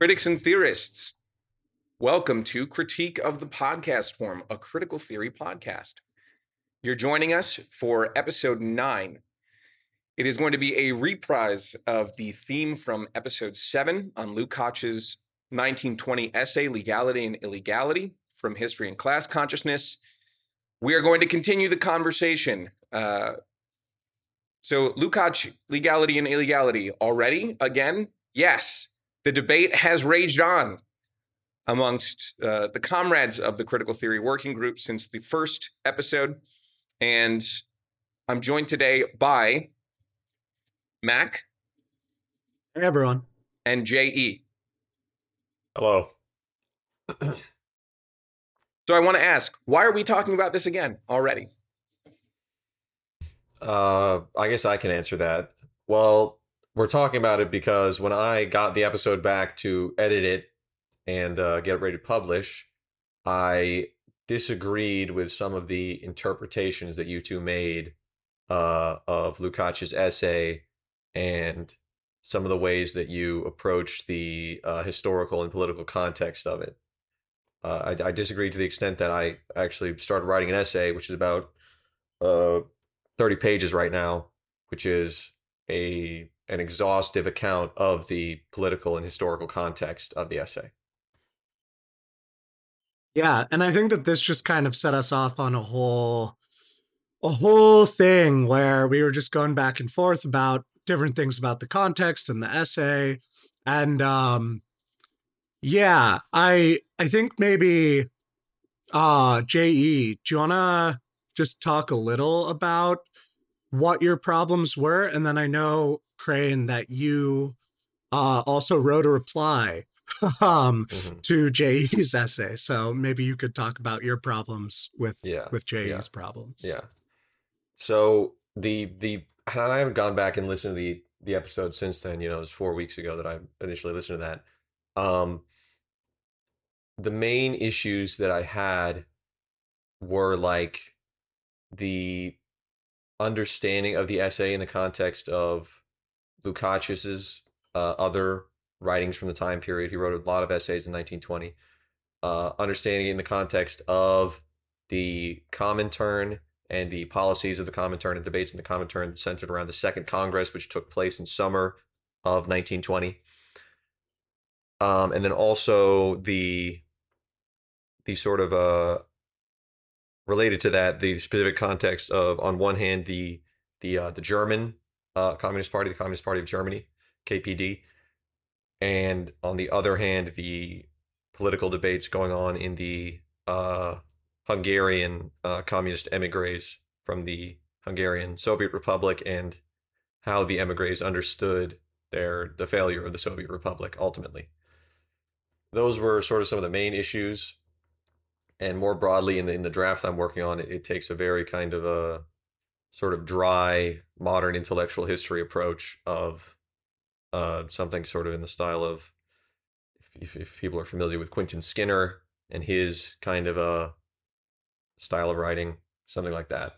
Critics and theorists, welcome to Critique of the Podcast Form, a critical theory podcast. You're joining us for episode 9. It is going to be a reprise of the theme from episode 7 on Lukács's 1920 essay, Legality and Illegality, from History and Class Consciousness. We are going to continue the conversation. So Lukács, Legality and Illegality, already? Again? Yes. The debate has raged on amongst the comrades of the Critical Theory Working Group since the first episode. And I'm joined today by Mac. Hey, everyone. And J.E. Hello. So I want to ask, why are we talking about this again already? I guess I can answer that. Well, we're talking about it because when I got the episode back to edit it and get ready to publish, I disagreed with some of the interpretations that you two made of Lukács's essay and some of the ways that you approached the historical and political context of it. I disagreed to the extent that I actually started writing an essay, which is about 30 pages right now, which is an exhaustive account of the political and historical context of the essay. Yeah, and I think that this just kind of set us off on a whole thing where we were just going back and forth about different things about the context and the essay. And yeah, I think maybe J.E., do you want to just talk a little about what your problems were? And then I know, Crane, that you also wrote a reply to J.E.'s essay. So maybe you could talk about your problems with J.E.'s problems. Yeah. So and I haven't gone back and listened to the episode since then. You know, it was 4 weeks ago that I initially listened to that. The main issues that I had were like the understanding of the essay in the context of Lukács's other writings from the time period. He wrote a lot of essays in 1920. Understanding it in the context of the Comintern and the policies of the Comintern and debates in the Comintern centered around the Second Congress, which took place in summer of 1920. And then also the sort of related to that, the specific context of, on one hand, the German Communist Party, the Communist Party of Germany, KPD, and on the other hand, the political debates going on in the Hungarian communist emigres from the Hungarian Soviet Republic, and how the emigres understood the failure of the Soviet Republic ultimately. Those were sort of some of the main issues. And more broadly, in the draft I'm working on, it takes a very kind of a sort of dry, modern intellectual history approach of something sort of in the style of, if people are familiar with Quentin Skinner and his kind of a style of writing, something like that.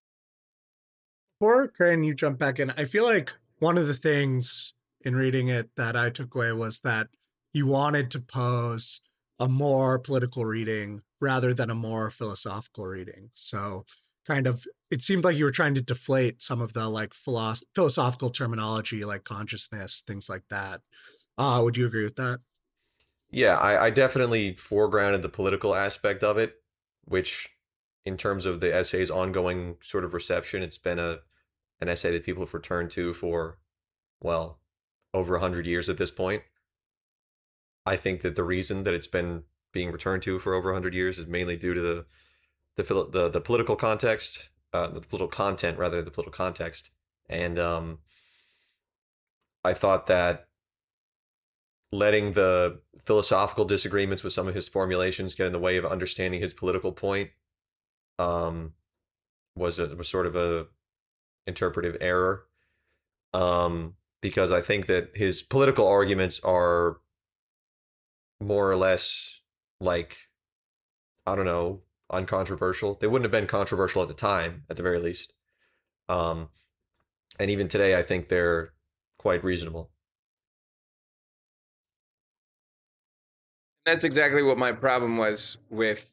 Before, Crane, you jump back in, I feel like one of the things in reading it that I took away was that you wanted to pose a more political reading rather than a more philosophical reading. So kind of, it seemed like you were trying to deflate some of the like philosophical terminology, like consciousness, things like that. Would you agree with that? Yeah, I definitely foregrounded the political aspect of it, which in terms of the essay's ongoing sort of reception, it's been an essay that people have returned to for, well, over 100 years at this point. I think that the reason that it's been being returned to for over 100 years is mainly due to the political context, the political content rather, the political context. And I thought that letting the philosophical disagreements with some of his formulations get in the way of understanding his political point was sort of a interpretive error, because I think that his political arguments are more or less like, I don't know, uncontroversial. They wouldn't have been controversial at the time, at the very least. And even today, I think they're quite reasonable. That's exactly what my problem was with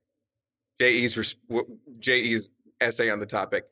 JE's essay on the topic,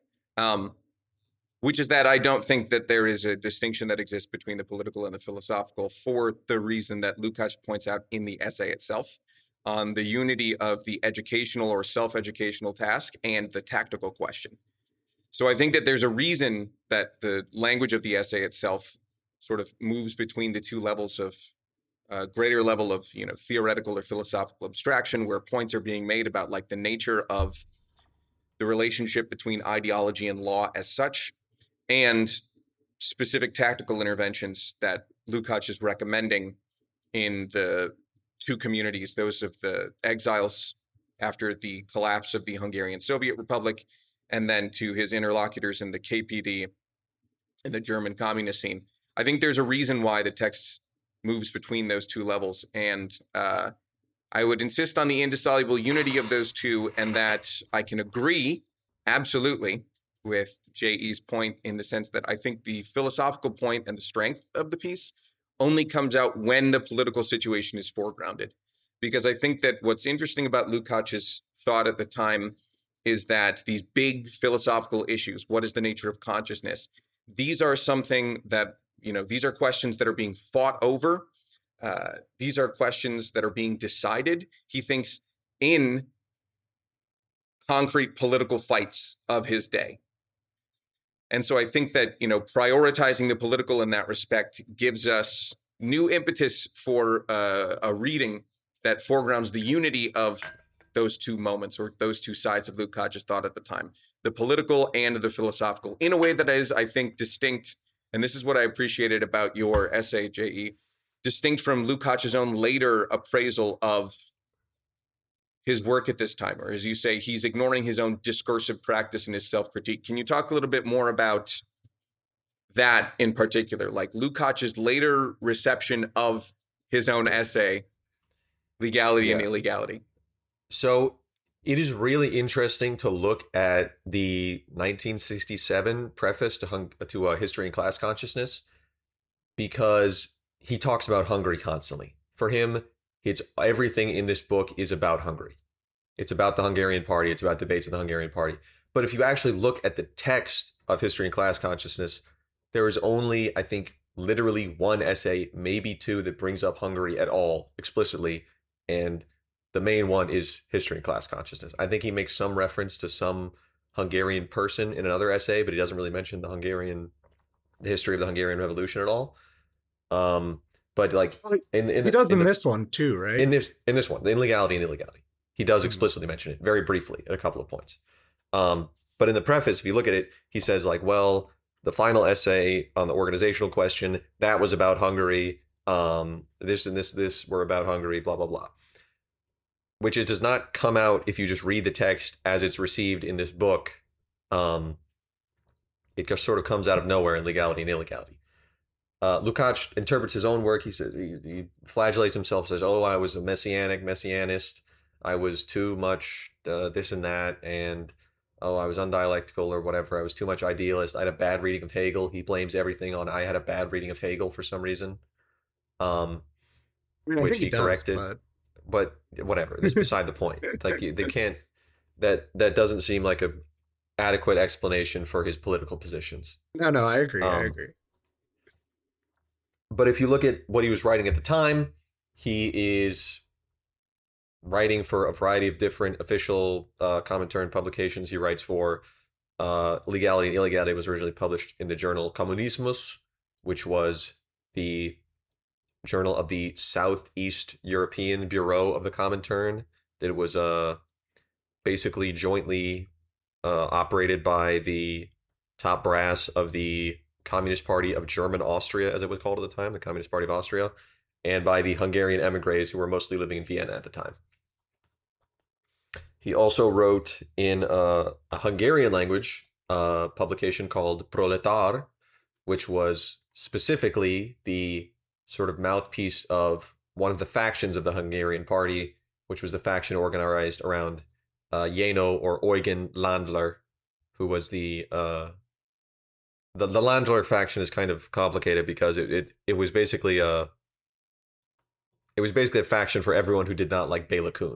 which is that I don't think that there is a distinction that exists between the political and the philosophical for the reason that Lukács points out in the essay itself on the unity of the educational or self-educational task and the tactical question. So I think that there's a reason that the language of the essay itself sort of moves between the two levels of greater level of theoretical or philosophical abstraction, where points are being made about like the nature of the relationship between ideology and law as such, and specific tactical interventions that Lukács is recommending in the two communities, those of the exiles after the collapse of the Hungarian Soviet Republic, and then to his interlocutors in the KPD and the German communist scene. I think there's a reason why the text moves between those two levels, and I would insist on the indissoluble unity of those two, and that I can agree absolutely with JE's point in the sense that I think the philosophical point and the strength of the piece only comes out when the political situation is foregrounded. Because I think that what's interesting about Lukács's thought at the time is that these big philosophical issues, what is the nature of consciousness? These are something that, these are questions that are being fought over. These are questions that are being decided, he thinks, in concrete political fights of his day. And so I think that, prioritizing the political in that respect gives us new impetus for a reading that foregrounds the unity of those two moments, or those two sides of Lukács's thought at the time, the political and the philosophical, in a way that is, I think, distinct. And this is what I appreciated about your essay, JE, distinct from Lukács's own later appraisal of his work at this time, or as you say, he's ignoring his own discursive practice and his self-critique. Can you talk a little bit more about that in particular, like Lukács's later reception of his own essay, Legality and Illegality? So it is really interesting to look at the 1967 preface to History and Class Consciousness, because he talks about Hungary constantly. For him, it's everything in this book is about Hungary. It's about the Hungarian Party. It's about debates of the Hungarian Party. But if you actually look at the text of History and Class Consciousness, there is only, I think, literally one essay, maybe two, that brings up Hungary at all explicitly. And the main one is History and Class Consciousness. I think he makes some reference to some Hungarian person in another essay, but he doesn't really mention the history of the Hungarian Revolution at all. But like he does in this one too, right? In this one, the Legality and Illegality, he does explicitly mention it very briefly at a couple of points. But in the preface, if you look at it, he says like, well, the final essay on the organizational question, that was about Hungary. This and this were about Hungary, blah, blah, blah. Which it does not come out if you just read the text as it's received in this book. It just sort of comes out of nowhere in Legality and Illegality. Lukács interprets his own work. He says, he flagellates himself, says, oh, I was a messianist. I was too much this and that, and oh, I was undialectical or whatever. I was too much idealist. I had a bad reading of Hegel. He blames everything on I had a bad reading of Hegel for some reason, which he corrected. But whatever, that's beside the point. Like they can't. That doesn't seem like a adequate explanation for his political positions. No, I agree. I agree. But if you look at what he was writing at the time, he is writing for a variety of different official Comintern publications. He writes for Legality and Illegality was originally published in the journal Kommunismus, which was the journal of the Southeast European Bureau of the Comintern. That was basically jointly operated by the top brass of the Communist Party of German Austria, as it was called at the time, the Communist Party of Austria, and by the Hungarian emigres who were mostly living in Vienna at the time. He also wrote in a Hungarian language publication called Proletar, which was specifically the sort of mouthpiece of one of the factions of the Hungarian Party, which was the faction organized around Jenő or Eugen Landler, who was the Landler faction is kind of complicated because it was basically it was basically a faction for everyone who did not like Bela Kun,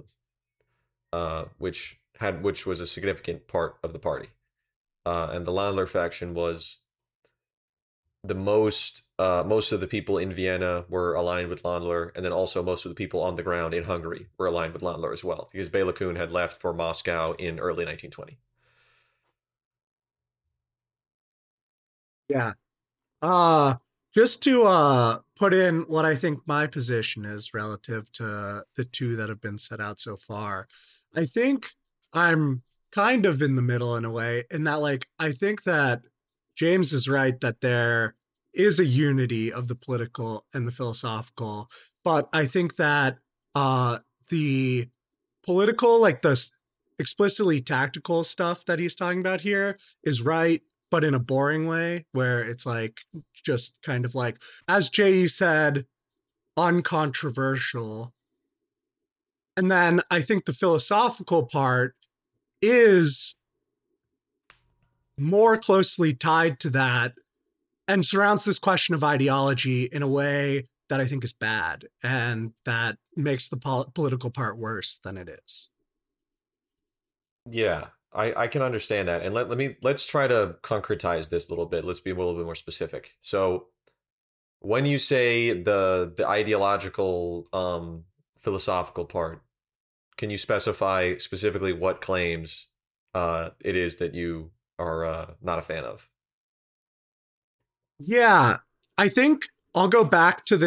which was a significant part of the party. And the Landler faction was the most of the people in Vienna were aligned with Landler, and then also most of the people on the ground in Hungary were aligned with Landler as well, because Bela Kun had left for Moscow in early 1920. Yeah. Just to put in what I think my position is relative to the two that have been set out so far. I think I'm kind of in the middle in a way, in that like I think that James is right that there is a unity of the political and the philosophical, but I think that the political, like the explicitly tactical stuff that he's talking about here is right, but in a boring way where it's like just kind of like, as Jay said, uncontroversial. And then I think the philosophical part is more closely tied to that and surrounds this question of ideology in a way that I think is bad and that makes the political part worse than it is. Yeah, I can understand that. And let's try to concretize this a little bit. Let's be a little bit more specific. So when you say the ideological philosophical part, can you specify specifically what claims it is that you are not a fan of? Yeah, I think I'll go back to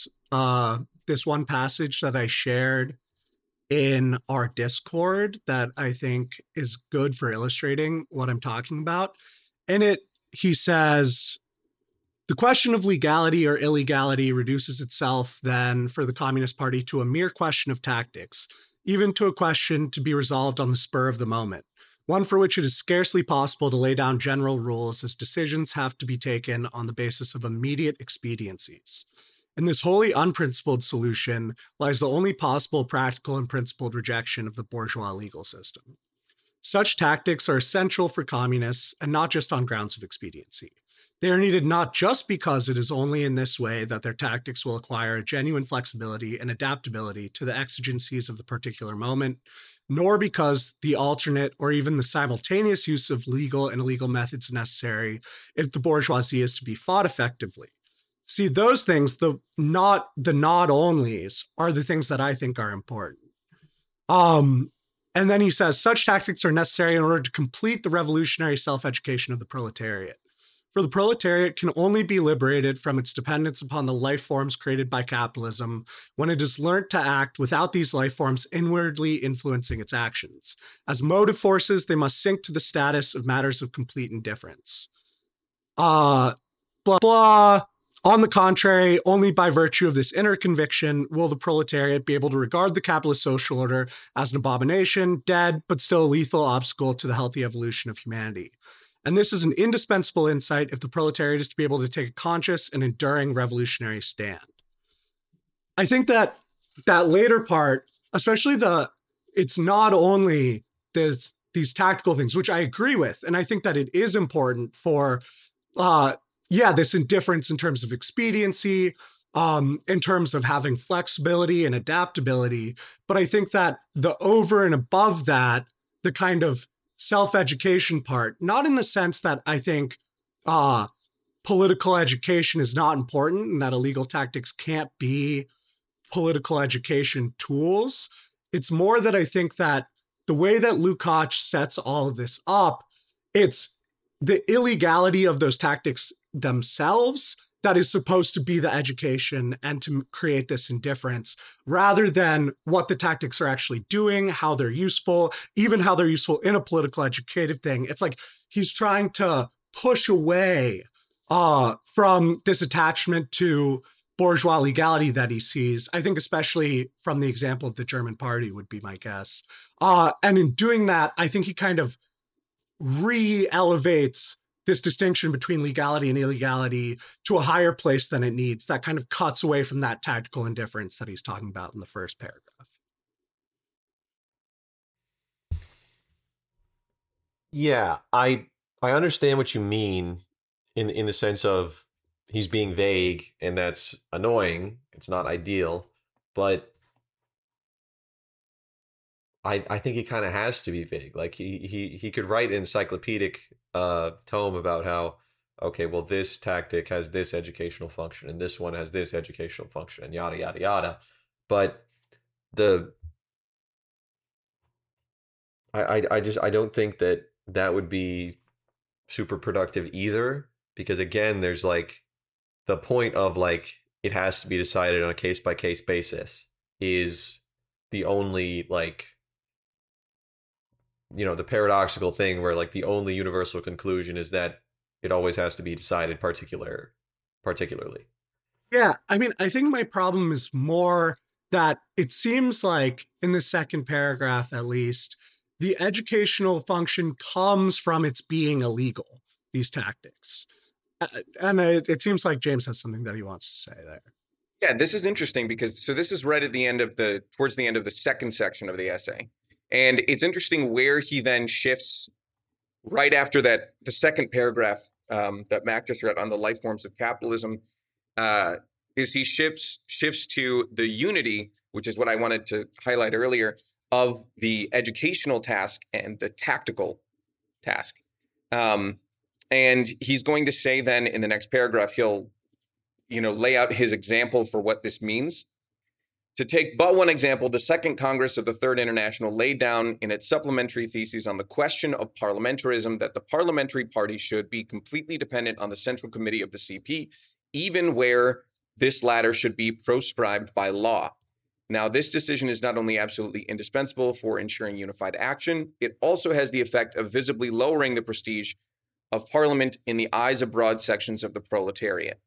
this one passage that I shared in our Discord that I think is good for illustrating what I'm talking about. In it, he says, the question of legality or illegality reduces itself then for the Communist Party to a mere question of tactics, even to a question to be resolved on the spur of the moment, one for which it is scarcely possible to lay down general rules, as decisions have to be taken on the basis of immediate expediencies. In this wholly unprincipled solution lies the only possible practical and principled rejection of the bourgeois legal system. Such tactics are essential for communists, and not just on grounds of expediency. They are needed not just because it is only in this way that their tactics will acquire a genuine flexibility and adaptability to the exigencies of the particular moment, nor because the alternate or even the simultaneous use of legal and illegal methods is necessary if the bourgeoisie is to be fought effectively. See, those things, the not onlys, are the things that I think are important. And then he says, such tactics are necessary in order to complete the revolutionary self-education of the proletariat. For the proletariat can only be liberated from its dependence upon the life forms created by capitalism when it has learnt to act without these life forms inwardly influencing its actions. As motive forces, they must sink to the status of matters of complete indifference. Blah, blah. On the contrary, only by virtue of this inner conviction will the proletariat be able to regard the capitalist social order as an abomination, dead, but still a lethal obstacle to the healthy evolution of humanity. And this is an indispensable insight if the proletariat is to be able to take a conscious and enduring revolutionary stand. I think that that later part, especially it's not only these tactical things, which I agree with, and I think that it is important for this indifference in terms of expediency, in terms of having flexibility and adaptability. But I think that the over and above that, the kind of self-education part, not in the sense that I think political education is not important and that illegal tactics can't be political education tools. It's more that I think that the way that Lukács sets all of this up, it's the illegality of those tactics themselves that is supposed to be the education and to create this indifference, rather than what the tactics are actually doing, how they're useful, even how they're useful in a political educative thing. It's like he's trying to push away from this attachment to bourgeois legality that he sees. I think especially from the example of the German party would be my guess. And in doing that, I think he kind of re-elevates this distinction between legality and illegality to a higher place than it needs. That kind of cuts away from that tactical indifference that he's talking about in the first paragraph. Yeah, I understand what you mean in the sense of he's being vague, and that's annoying. It's not ideal. but I think he kind of has to be vague. Like he could write an encyclopedic tome about how, okay, well, this tactic has this educational function and this one has this educational function and yada yada yada. But the I don't think that that would be super productive either, because again, there's like the point of like it has to be decided on a case by case basis is the only like, you know, the paradoxical thing where like the only universal conclusion is that it always has to be decided particularly. Yeah, I mean, I think my problem is more that it seems like in the second paragraph, at least, the educational function comes from its being illegal, these tactics. And it seems like James has something that he wants to say there. Yeah, this is interesting because so this is right at the end of towards the end of the second section of the essay. And it's interesting where he then shifts right after that, the second paragraph that Mac just read on the life forms of capitalism, is he shifts to the unity, which is what I wanted to highlight earlier, of the educational task and the tactical task. And he's going to say then in the next paragraph, he'll, lay out his example for what this means. To take but one example, the Second Congress of the Third International laid down in its supplementary theses on the question of parliamentarism that the parliamentary party should be completely dependent on the Central Committee of the CP, even where this latter should be proscribed by law. Now, this decision is not only absolutely indispensable for ensuring unified action, it also has the effect of visibly lowering the prestige of Parliament in the eyes of broad sections of the proletariat.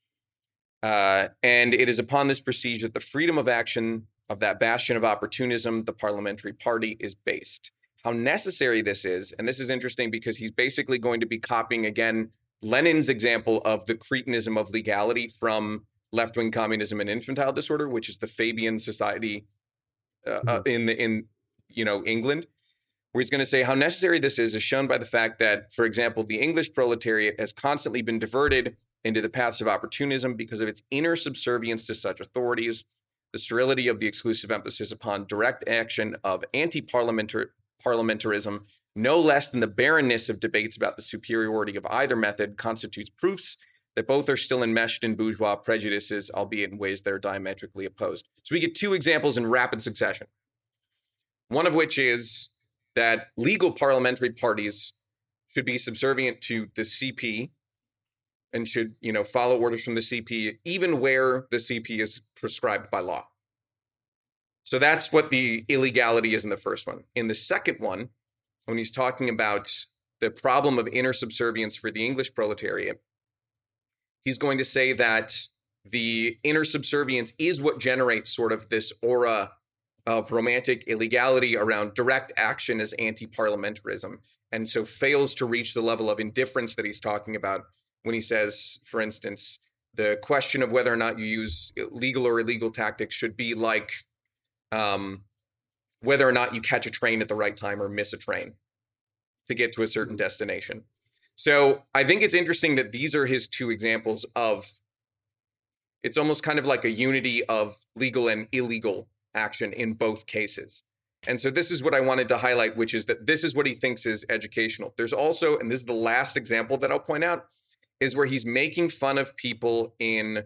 And it is upon this prestige that the freedom of action of that bastion of opportunism, the parliamentary party, is based. How necessary this is, and this is interesting because he's basically going to be copying, again, Lenin's example of the cretinism of legality from left-wing communism and infantile disorder, which is the Fabian Society in England, where he's going to say how necessary this is shown by the fact that, for example, the English proletariat has constantly been diverted into the paths of opportunism because of its inner subservience to such authorities, the sterility of the exclusive emphasis upon direct action of anti-parliamentarism, no less than the barrenness of debates about the superiority of either method constitutes proofs that both are still enmeshed in bourgeois prejudices, albeit in ways that are diametrically opposed. So we get two examples in rapid succession, one of which is that legal parliamentary parties should be subservient to the CP and should, follow orders from the CP, even where the CP is prescribed by law. So that's what the illegality is in the first one. In the second one, when he's talking about the problem of inner subservience for the English proletariat, he's going to say that the inner subservience is what generates sort of this aura of romantic illegality around direct action as anti-parliamentarism, and so fails to reach the level of indifference that he's talking about when he says, for instance, the question of whether or not you use legal or illegal tactics should be like whether or not you catch a train at the right time or miss a train to get to a certain destination. So I think it's interesting that these are his two examples of, it's almost kind of like a unity of legal and illegal action in both cases. And so this is what I wanted to highlight, which is that this is what he thinks is educational. There's also, and this is the last example that I'll point out, is where he's making fun of people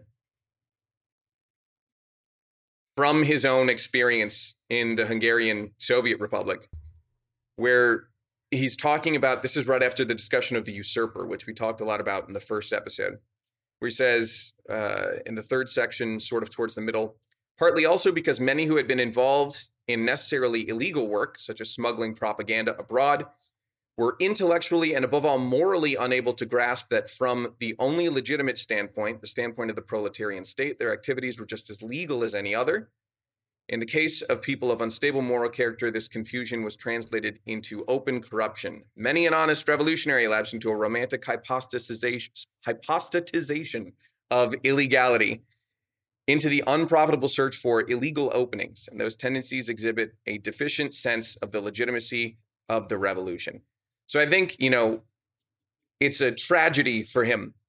from his own experience in the Hungarian Soviet Republic, where he's talking about, this is right after the discussion of the usurper, which we talked a lot about in the first episode, where he says in the third section, sort of towards the middle, partly also because many who had been involved in necessarily illegal work, such as smuggling propaganda abroad, were intellectually and above all morally unable to grasp that from the only legitimate standpoint, the standpoint of the proletarian state, their activities were just as legal as any other. In the case of people of unstable moral character, this confusion was translated into open corruption. Many an honest revolutionary lapsed into a romantic hypostatization of illegality, into the unprofitable search for illegal openings, and those tendencies exhibit a deficient sense of the legitimacy of the revolution. So I think, it's a tragedy for him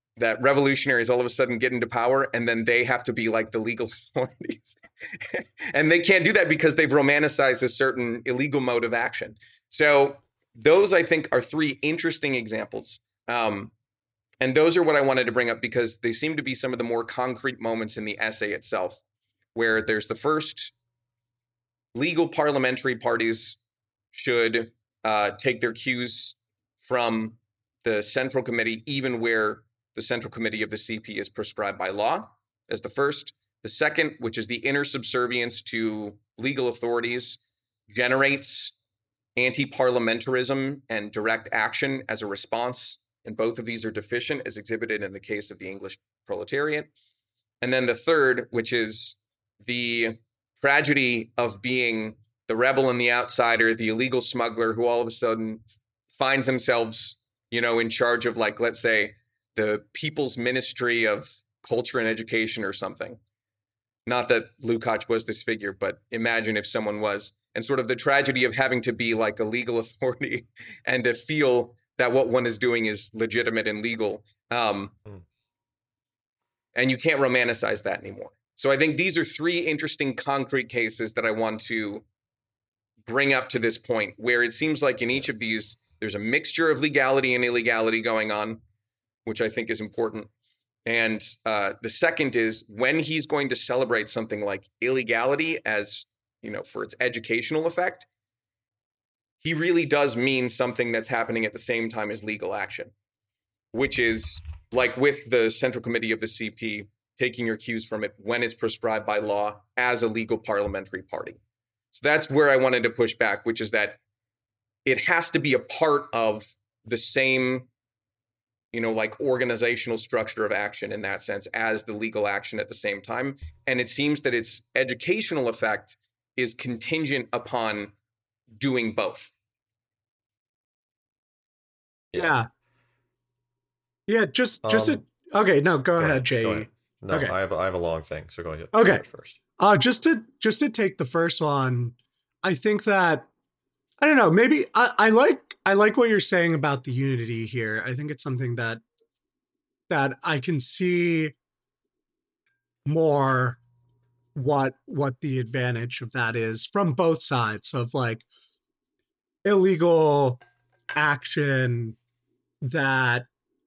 that revolutionaries all of a sudden get into power and then they have to be like the legal authorities. And they can't do that because they've romanticized a certain illegal mode of action. So those, I think, are three interesting examples. And those are what I wanted to bring up because they seem to be some of the more concrete moments in the essay itself, where there's the first legal parliamentary parties should take their cues from the Central Committee, even where the Central Committee of the CP is prescribed by law, as the first. The second, which is the inner subservience to legal authorities, generates anti-parliamentarism and direct action as a response. And both of these are deficient, as exhibited in the case of the English proletariat. And then the third, which is the tragedy of being the rebel and the outsider, the illegal smuggler who all of a sudden finds themselves, in charge of, like, let's say, the People's Ministry of Culture and Education or something. Not that Lukács was this figure, but imagine if someone was. And sort of the tragedy of having to be like a legal authority and to feel that what one is doing is legitimate and legal. And you can't romanticize that anymore. So I think these are three interesting concrete cases that I want to bring up to this point, where it seems like in each of these, there's a mixture of legality and illegality going on, which I think is important. And the second is when he's going to celebrate something like illegality as, for its educational effect, he really does mean something that's happening at the same time as legal action, which is like with the Central Committee of the CP, taking your cues from it when it's prescribed by law as a legal parliamentary party. So that's where I wanted to push back, which is that it has to be a part of the same, like organizational structure of action in that sense as the legal action at the same time. And it seems that its educational effect is contingent upon doing both. Yeah. Okay, no, go ahead, Jay. No, okay. I have a long thing, so go ahead. Okay. First. Just to take the first one, I think that I don't know, maybe I like what you're saying about the unity here. I think it's something that I can see more what the advantage of that is from both sides of like illegal action that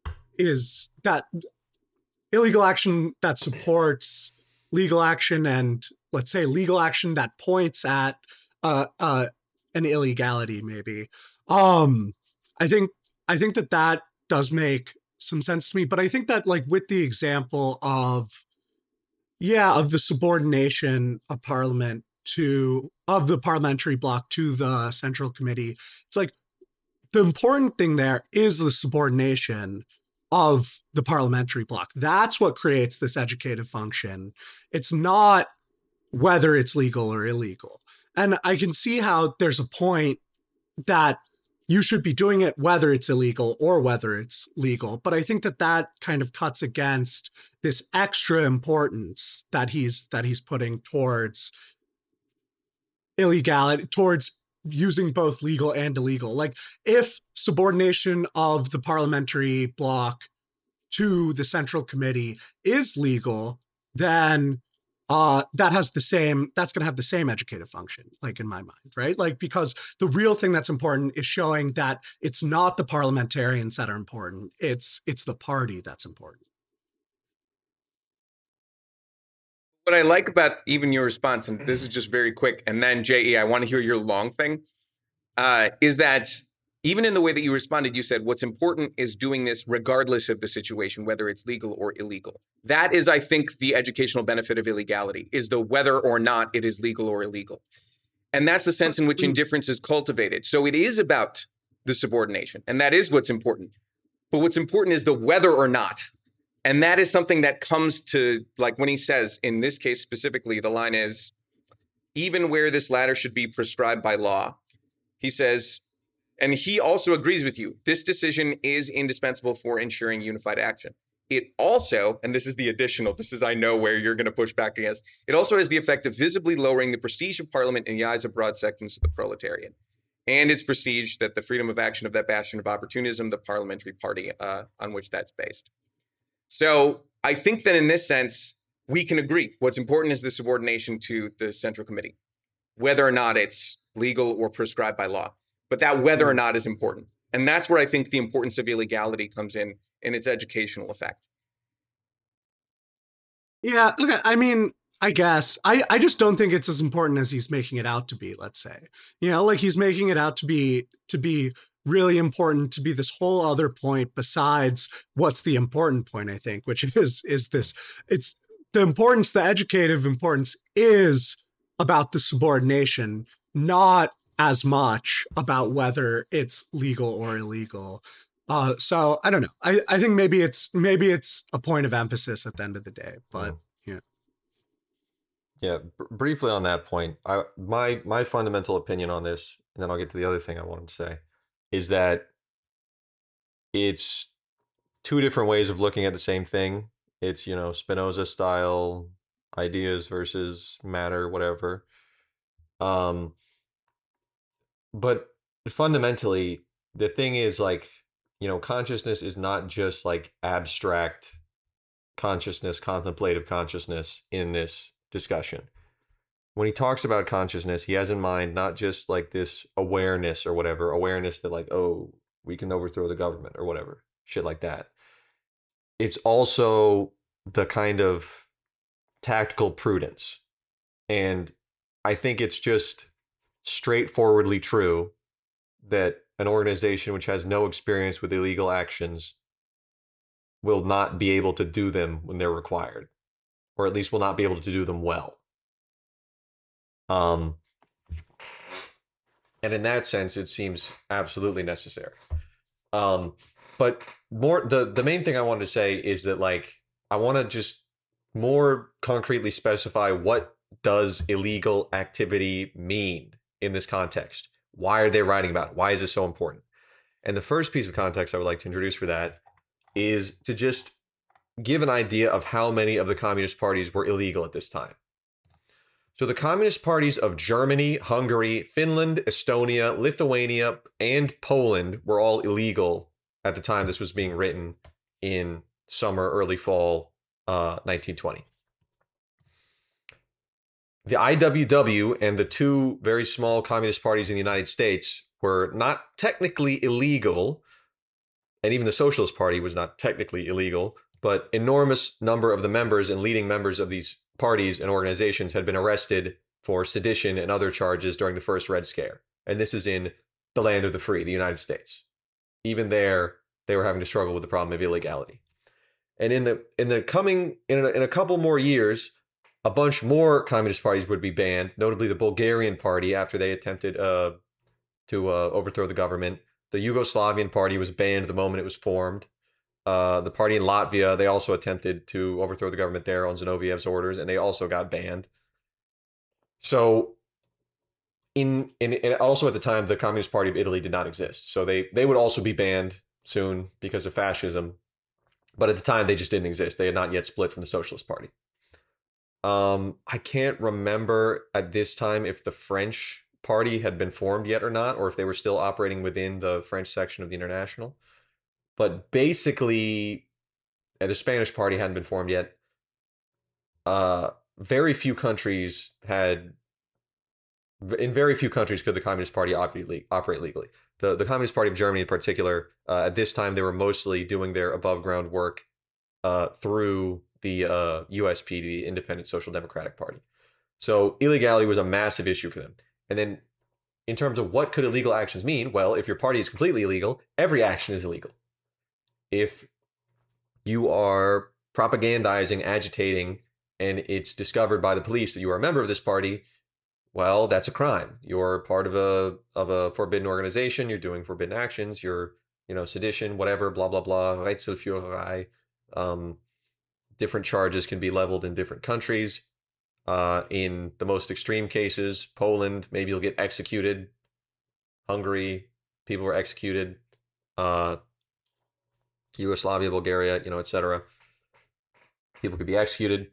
supports legal action, and let's say legal action that points at an illegality, maybe. I think that does make some sense to me, but I think that like with the example of the subordination of Parliament of the parliamentary bloc to the Central Committee, it's like the important thing there is the subordination of the parliamentary bloc. That's what creates this educative function. It's not whether it's legal or illegal. And I can see how there's a point that you should be doing it whether it's illegal or whether it's legal. But I think that kind of cuts against this extra importance that he's putting towards illegality, towards using both legal and illegal. Like if subordination of the parliamentary bloc to the Central Committee is legal, then that's going to have the same educative function, like in my mind, right? Like, because the real thing that's important is showing that it's not the parliamentarians that are important. It's the party that's important. What I like about even your response, and this is just very quick, and then J.E., I want to hear your long thing, is that even in the way that you responded, you said what's important is doing this regardless of the situation, whether it's legal or illegal. That is, I think, the educational benefit of illegality, is the whether or not it is legal or illegal. And that's the sense in which indifference is cultivated. So it is about the subordination, and that is what's important. But what's important is the whether or not. And that is something that comes to, like when he says, in this case specifically, the line is, even where this latter should be prescribed by law, he says, and he also agrees with you, this decision is indispensable for ensuring unified action. It also, and this is the additional, this is I know where you're going to push back against, it also has the effect of visibly lowering the prestige of Parliament in the eyes of broad sections of the proletariat, and its prestige that the freedom of action of that bastion of opportunism, the parliamentary party on which that's based. So I think that in this sense, we can agree. What's important is the subordination to the Central Committee, whether or not it's legal or prescribed by law. But that whether or not is important. And that's where I think the importance of illegality comes in its educational effect. Yeah, okay. I mean, I guess. I just don't think it's as important as he's making it out to be, let's say. Like he's making it out to be really important, to be this whole other point besides what's the important point, I think, which is this. It's the importance, the educative importance is about the subordination, not as much about whether it's legal or illegal. So I don't know. I think maybe it's a point of emphasis at the end of the day, but yeah. Briefly on that point, my fundamental opinion on this, and then I'll get to the other thing I wanted to say, is that it's two different ways of looking at the same thing. It's, Spinoza style ideas versus matter, whatever. But fundamentally, the thing is like, consciousness is not just like abstract consciousness, contemplative consciousness in this discussion. When he talks about consciousness, he has in mind not just like this awareness or whatever, awareness that like, oh, we can overthrow the government or whatever, shit like that. It's also the kind of tactical prudence. And I think it's just straightforwardly true that an organization which has no experience with illegal actions will not be able to do them when they're required, or at least will not be able to do them well. And in that sense, it seems absolutely necessary. But more, the main thing I wanted to say is that like, I want to just more concretely specify what does illegal activity mean in this context? Why are they writing about it? Why is this so important? And the first piece of context I would like to introduce for that is to just give an idea of how many of the communist parties were illegal at this time. So the communist parties of Germany, Hungary, Finland, Estonia, Lithuania, and Poland were all illegal at the time this was being written in summer, early fall 1920. The IWW and the two very small communist parties in the United States were not technically illegal, and even the Socialist Party was not technically illegal, but enormous number of the members and leading members of these parties and organizations had been arrested for sedition and other charges during the first Red Scare. And this is in the land of the free, the United States. Even there, they were having to struggle with the problem of illegality. And in a couple more years, a bunch more communist parties would be banned, notably the Bulgarian Party after they attempted to overthrow the government. The Yugoslavian Party was banned the moment it was formed. The party in Latvia, they also attempted to overthrow the government there on Zinoviev's orders, and they also got banned. So, in also at the time, the Communist Party of Italy did not exist. So they would also be banned soon because of fascism. But at the time, they just didn't exist. They had not yet split from the Socialist Party. I can't remember at this time if the French Party had been formed yet or not, or if they were still operating within the French section of the International. But basically, the Spanish Party hadn't been formed yet. Very few countries could the Communist Party operate legally. The Communist Party of Germany in particular, at this time, they were mostly doing their above ground work through the USP, the Independent Social Democratic Party. So illegality was a massive issue for them. And then in terms of what could illegal actions mean, well, if your party is completely illegal, every action is illegal. If you are propagandizing, agitating, and it's discovered by the police that you are a member of this party, well, that's a crime. You're part of a forbidden organization. You're doing forbidden actions. You're, sedition, whatever, blah, blah, blah, Reichsführerei. Different charges can be leveled in different countries. In the most extreme cases, Poland, maybe you'll get executed. Hungary, people were executed. Yugoslavia, Bulgaria, etc. People could be executed.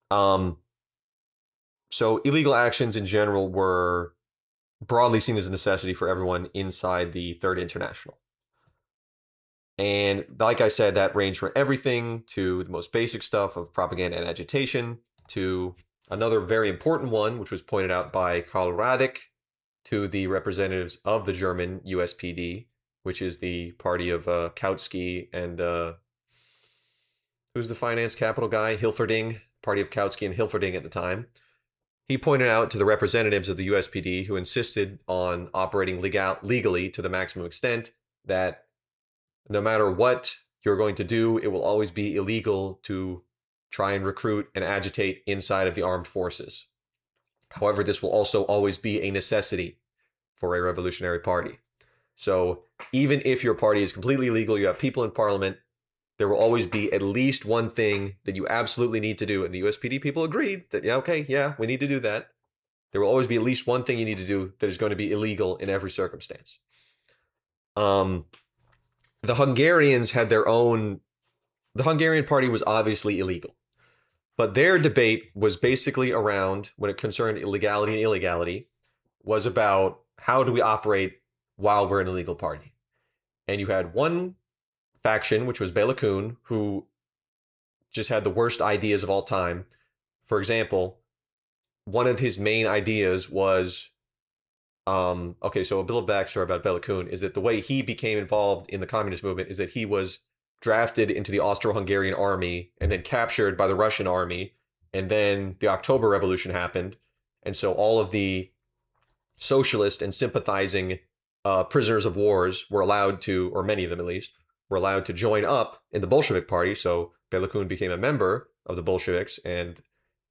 So illegal actions in general were broadly seen as a necessity for everyone inside the Third International. And like I said, that ranged from everything to the most basic stuff of propaganda and agitation to another very important one, which was pointed out by Karl Radek, to the representatives of the German USPD, which is the party of Kautsky and who's the finance capital guy? Hilferding, party of Kautsky and Hilferding at the time. He pointed out to the representatives of the USPD who insisted on operating legally to the maximum extent that no matter what you're going to do, it will always be illegal to try and recruit and agitate inside of the armed forces. However, this will also always be a necessity for a revolutionary party. So even if your party is completely legal, you have people in parliament, there will always be at least one thing that you absolutely need to do. And the USPD people agreed that, yeah, okay, yeah, we need to do that. There will always be at least one thing you need to do that is going to be illegal in every circumstance. The Hungarians had their own, the Hungarian party was obviously illegal, but their debate was basically around, when it concerned illegality and illegality, was about how do we operate while we're an illegal party. And you had one faction, which was Bela Kun, who just had the worst ideas of all time. For example, one of his main ideas was, okay, so a little backstory about Bela Kun is that the way he became involved in the communist movement is that he was drafted into the Austro-Hungarian army and then captured by the Russian army. And then the October Revolution happened. And so all of the socialist and sympathizing prisoners of wars were allowed to, or many of them at least, were allowed to join up in the Bolshevik party. So Bela Kun became a member of the Bolsheviks and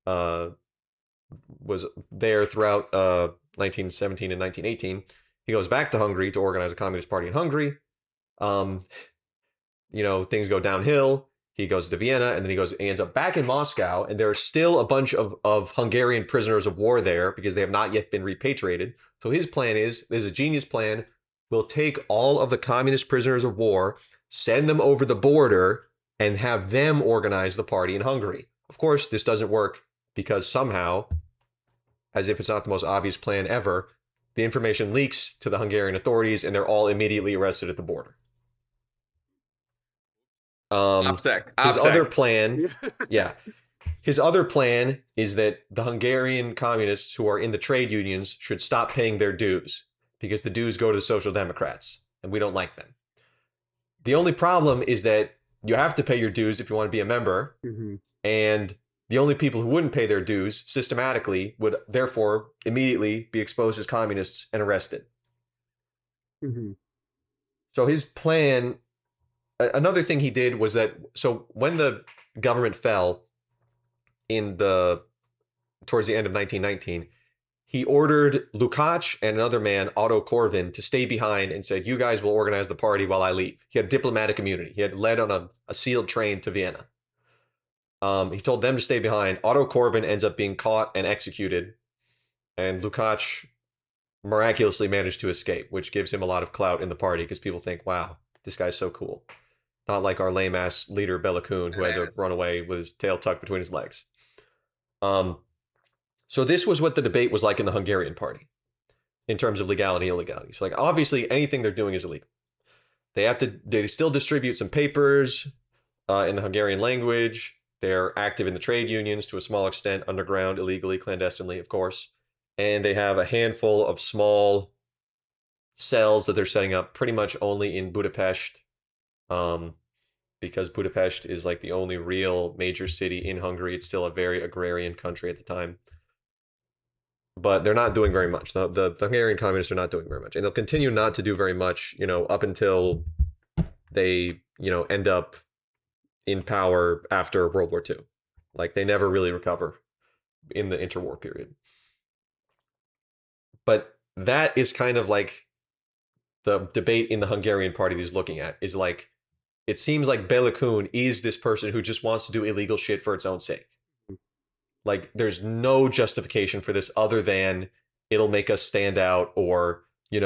was there throughout 1917 and 1918. He goes back to Hungary to organize a communist party in Hungary. Things go downhill. He goes to Vienna, and then he ends up back in Moscow, and there are still a bunch of Hungarian prisoners of war there because they have not yet been repatriated. So his plan there's a genius plan. We'll take all of the communist prisoners of war, send them over the border, and have them organize the party in Hungary. Of course, this doesn't work because somehow, as if it's not the most obvious plan ever, the information leaks to the Hungarian authorities, and they're all immediately arrested at the border. His other plan, his other plan is that the Hungarian communists who are in the trade unions should stop paying their dues because the dues go to the Social Democrats, and we don't like them. The only problem is that you have to pay your dues if you want to be a member, and the only people who wouldn't pay their dues systematically would therefore immediately be exposed as communists and arrested. So his plan, another thing he did was that, so when the government fell towards the end of 1919, he ordered Lukács and another man, Otto Korvin, to stay behind and said, you guys will organize the party while I leave. He had diplomatic immunity. He had led on a sealed train to Vienna. He told them to stay behind. Otto Korvin ends up being caught and executed, and Lukács miraculously managed to escape, which gives him a lot of clout in the party because people think, wow, this guy's so cool. Not like our lame-ass leader, Bela Kun, who had to run away with his tail tucked between his legs. So this was what the debate was like in the Hungarian party in terms of legality and illegality. So like obviously anything they're doing is illegal. They still distribute some papers in the Hungarian language. They're active in the trade unions to a small extent, underground, illegally, clandestinely, of course. And they have a handful of small cells that they're setting up pretty much only in Budapest, because Budapest is like the only real major city in Hungary. It's still a very agrarian country at the time. But they're not doing very much. The Hungarian communists are not doing very much. And they'll continue not to do very much, up until they, end up in power after World War II. Like, they never really recover in the interwar period. But that is kind of like the debate in the Hungarian party that he's looking at, is like, it seems like Bela Kun is this person who just wants to do illegal shit for its own sake. Like, there's no justification for this other than it'll make us stand out, or,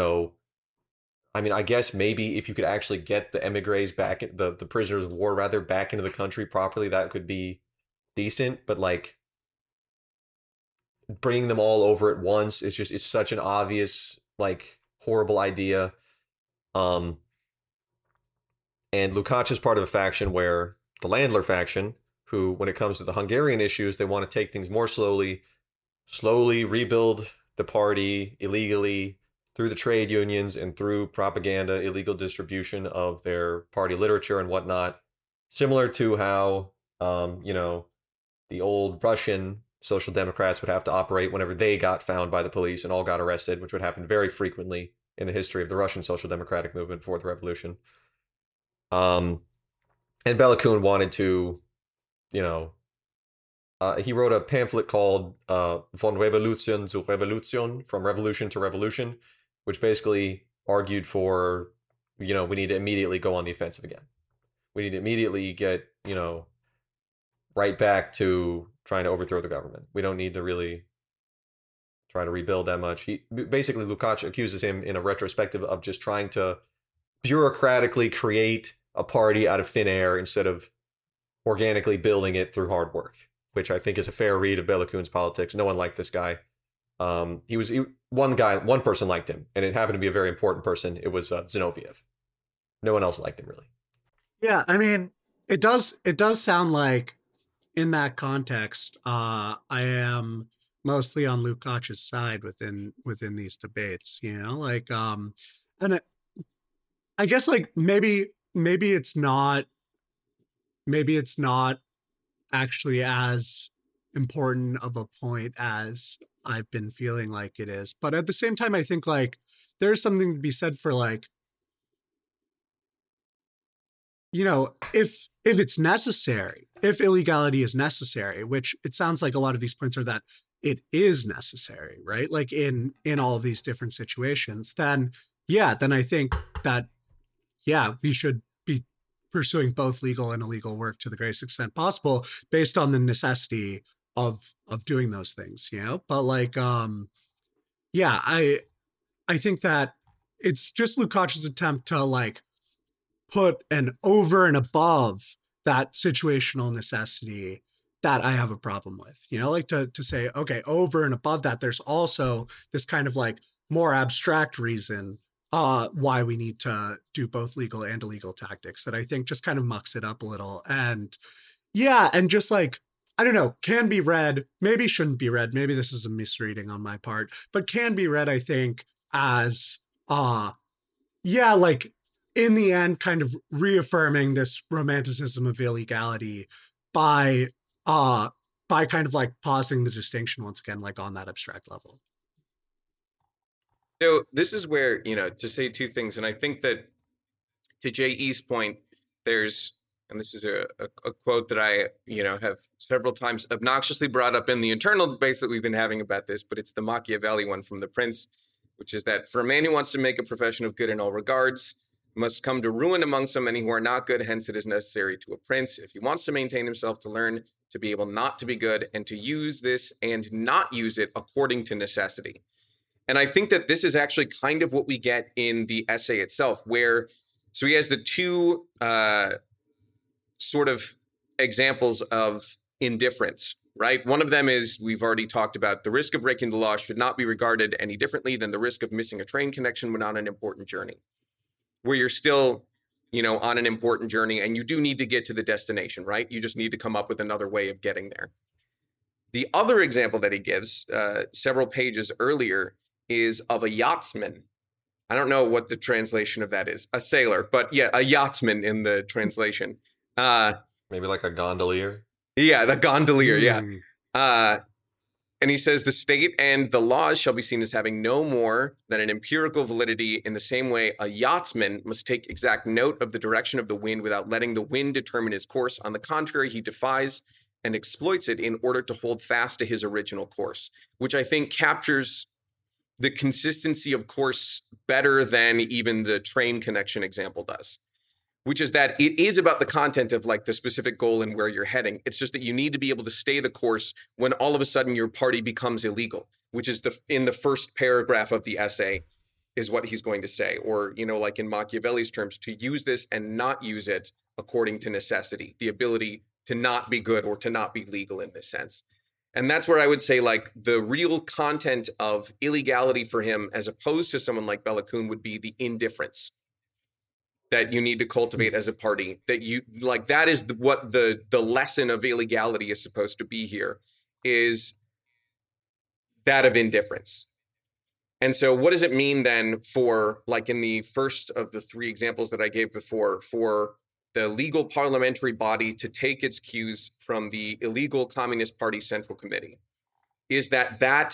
I guess maybe if you could actually get the emigres back, the prisoners of war rather, back into the country properly, that could be decent. But like, bringing them all over at once is it's such an obvious, like, horrible idea. And Lukács is part of a faction where the Landler faction, who, when it comes to the Hungarian issues, they want to take things more slowly, rebuild the party illegally through the trade unions and through propaganda, illegal distribution of their party literature and whatnot. Similar to how, the old Russian Social Democrats would have to operate whenever they got found by the police and all got arrested, which would happen very frequently in the history of the Russian Social Democratic movement before the revolution. And Bela Kun wanted to, he wrote a pamphlet called Von Revolution zu Revolution, from revolution to revolution, which basically argued for, we need to immediately go on the offensive again. We need to immediately get, right back to trying to overthrow the government. We don't need to really try to rebuild that much. Basically, Lukács accuses him in a retrospective of just trying to bureaucratically create a party out of thin air instead of organically building it through hard work, which I think is a fair read of Bela Kun's politics. No one liked this guy. One person liked him, and it happened to be a very important person. It was Zinoviev. No one else liked him, really. Yeah, I mean, it does sound like, in that context, I am mostly on Lukács' side within these debates, and I guess like maybe it's not actually as important of a point as I've been feeling like it is. But at the same time, I think like there's something to be said for like, if it's necessary, if illegality is necessary, which it sounds like a lot of these points are that it is necessary, right? Like in all of these different situations, then I think that, we should be pursuing both legal and illegal work to the greatest extent possible based on the necessity of doing those things, But like, I think that it's just Lukács' attempt to like put an over and above that situational necessity that I have a problem with, like to say, okay, over and above that, there's also this kind of like more abstract reason why we need to do both legal and illegal tactics that I think just kind of mucks it up a little. And and just like, I don't know, can be read, maybe shouldn't be read, maybe this is a misreading on my part, but can be read, I think, as like in the end, kind of reaffirming this romanticism of illegality by kind of like pausing the distinction once again, like on that abstract level. So this is where, to say two things, and I think that to J.E.'s point, there's, and this is a quote that I, have several times obnoxiously brought up in the internal debates that we've been having about this, but it's the Machiavelli one from The Prince, which is that for a man who wants to make a profession of good in all regards, must come to ruin among so many who are not good. Hence, it is necessary to a prince, if he wants to maintain himself, to learn to be able not to be good and to use this and not use it according to necessity. And I think that this is actually kind of what we get in the essay itself, where, so he has the two sort of examples of indifference, right? One of them is, we've already talked about, the risk of breaking the law should not be regarded any differently than the risk of missing a train connection when on an important journey, where you're still, on an important journey and you do need to get to the destination, right? You just need to come up with another way of getting there. The other example that he gives several pages earlier is of a yachtsman. I don't know what the translation of that is, a sailor, but a yachtsman in the translation. Maybe like a gondolier? Yeah, the gondolier, and he says, the state and the laws shall be seen as having no more than an empirical validity. In the same way, a yachtsman must take exact note of the direction of the wind without letting the wind determine his course. On the contrary, he defies and exploits it in order to hold fast to his original course, which I think captures the consistency of course better than even the train connection example does, which is that it is about the content of like the specific goal and where you're heading. It's just that you need to be able to stay the course when all of a sudden your party becomes illegal, which is in the first paragraph of the essay is what he's going to say. Or, like in Machiavelli's terms, to use this and not use it according to necessity, the ability to not be good or to not be legal in this sense. And that's where I would say like the real content of illegality for him, as opposed to someone like Bela Kun, would be the indifference. that you need to cultivate as a party, that you like, that is what the lesson of illegality is supposed to be here, is that of indifference. And so what does it mean then for, like in the first of the three examples that I gave before, for the legal parliamentary body to take its cues from the illegal Communist Party Central Committee? Is that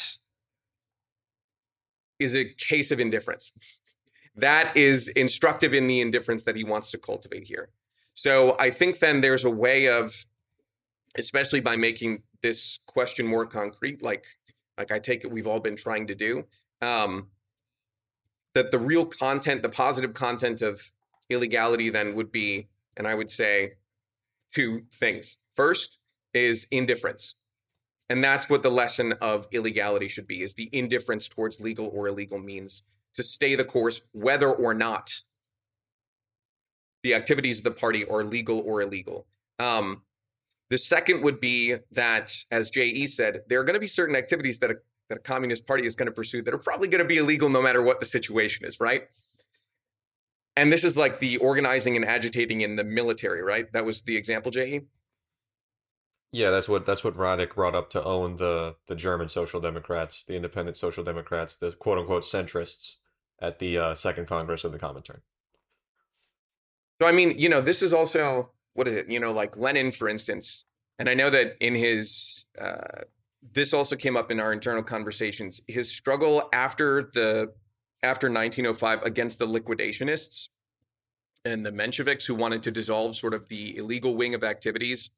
is a case of indifference. That is instructive in the indifference that he wants to cultivate here. So I think then there's a way of, especially by making this question more concrete, like I take it we've all been trying to do, that the real content, the positive content of illegality then would be, and I would say, two things. First is indifference. And that's what the lesson of illegality should be, is the indifference towards legal or illegal means to stay the course, whether or not the activities of the party are legal or illegal. The second would be that, as J.E. said, there are going to be certain activities that a Communist Party is going to pursue that are probably going to be illegal no matter what the situation is, right? And this is like the organizing and agitating in the military, right? That was the example, J.E.? Yeah, that's what Radek brought up to own the German Social Democrats, the Independent Social Democrats, the quote unquote centrists at the Second Congress of the Comintern. So I mean, this is also, what is it? Like Lenin, for instance, and I know that in his this also came up in our internal conversations. His struggle after 1905 against the liquidationists and the Mensheviks who wanted to dissolve sort of the illegal wing of activities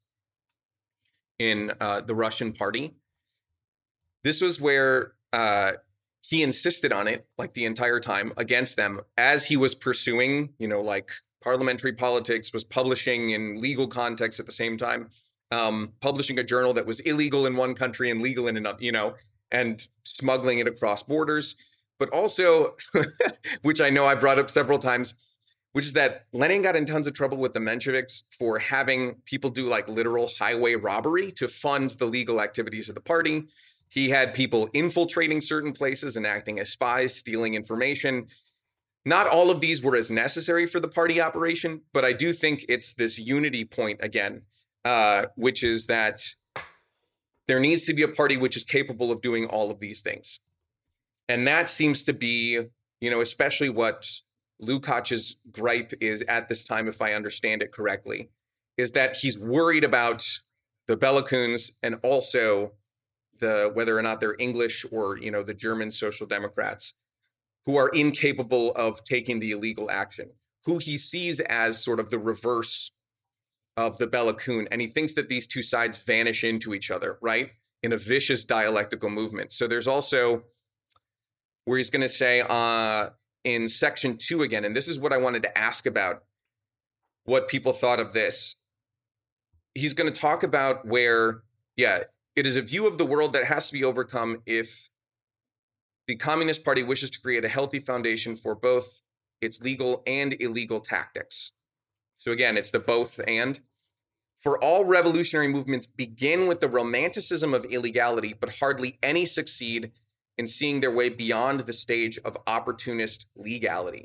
in the Russian party. This was where he insisted on it, like the entire time, against them, as he was pursuing, like parliamentary politics, was publishing in legal context at the same time, publishing a journal that was illegal in one country and legal in another, and smuggling it across borders. But also, which I know I brought up several times, which is that Lenin got in tons of trouble with the Mensheviks for having people do like literal highway robbery to fund the legal activities of the party. He had people infiltrating certain places and acting as spies, stealing information. Not all of these were as necessary for the party operation, but I do think it's this unity point again, which is that there needs to be a party which is capable of doing all of these things. And that seems to be, especially what Lukács's gripe is at this time, if I understand it correctly, is that he's worried about the Belakuns and also whether or not they're English or, the German Social Democrats, who are incapable of taking the illegal action, who he sees as sort of the reverse of the Belakun. And he thinks that these two sides vanish into each other, right? In a vicious dialectical movement. So there's also where he's going to say in section 2 again, and this is what I wanted to ask about, what people thought of this. He's going to talk about where, it is a view of the world that has to be overcome if the Communist Party wishes to create a healthy foundation for both its legal and illegal tactics. So again, it's the both and. For all revolutionary movements begin with the romanticism of illegality, but hardly any succeed in seeing their way beyond the stage of opportunist legality.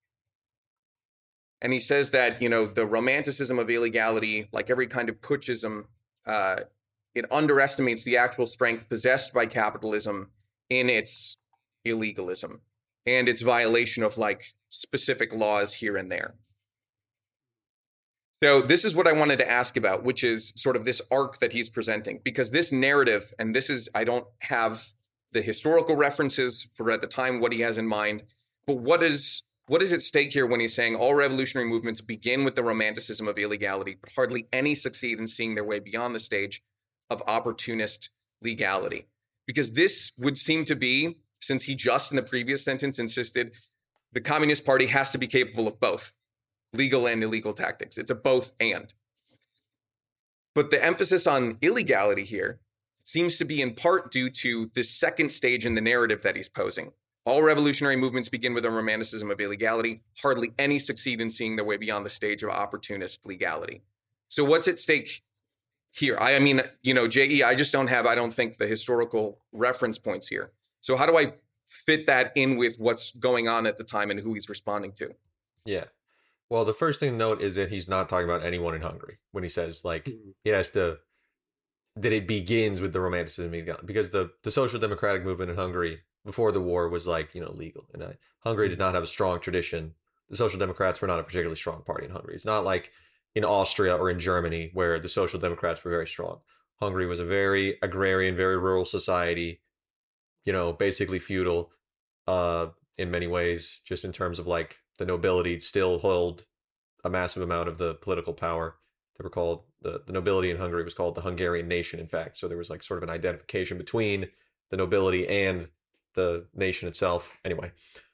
And he says that, the romanticism of illegality, like every kind of putschism, it underestimates the actual strength possessed by capitalism in its illegalism and its violation of like specific laws here and there. So this is what I wanted to ask about, which is sort of this arc that he's presenting, because this narrative, and this is, I don't have the historical references for at the time what he has in mind, but what is at stake here when he's saying all revolutionary movements begin with the romanticism of illegality, but hardly any succeed in seeing their way beyond the stage of opportunist legality? Because this would seem to be, since he just in the previous sentence insisted the Communist Party has to be capable of both legal and illegal tactics. It's a both and. But the emphasis on illegality here seems to be in part due to the second stage in the narrative that he's posing. All revolutionary movements begin with a romanticism of illegality. Hardly any succeed in seeing their way beyond the stage of opportunist legality. So what's at stake here? I mean, J.E., I just don't think the historical reference points here. So how do I fit that in with what's going on at the time and who he's responding to? Yeah. Well, the first thing to note is that he's not talking about anyone in Hungary when he says like he has to that it begins with the romanticism because the social democratic movement in Hungary before the war was like legal, and Hungary did not have a strong tradition. The Social Democrats were not a particularly strong party in Hungary. It's not like in Austria or in Germany where the Social Democrats were very strong. Hungary was a very agrarian, very rural society, basically feudal, in many ways, just in terms of like the nobility still held a massive amount of the political power. They were called the nobility in Hungary was called the Hungarian nation, in fact. So there was like sort of an identification between the nobility and the nation itself. Anyway,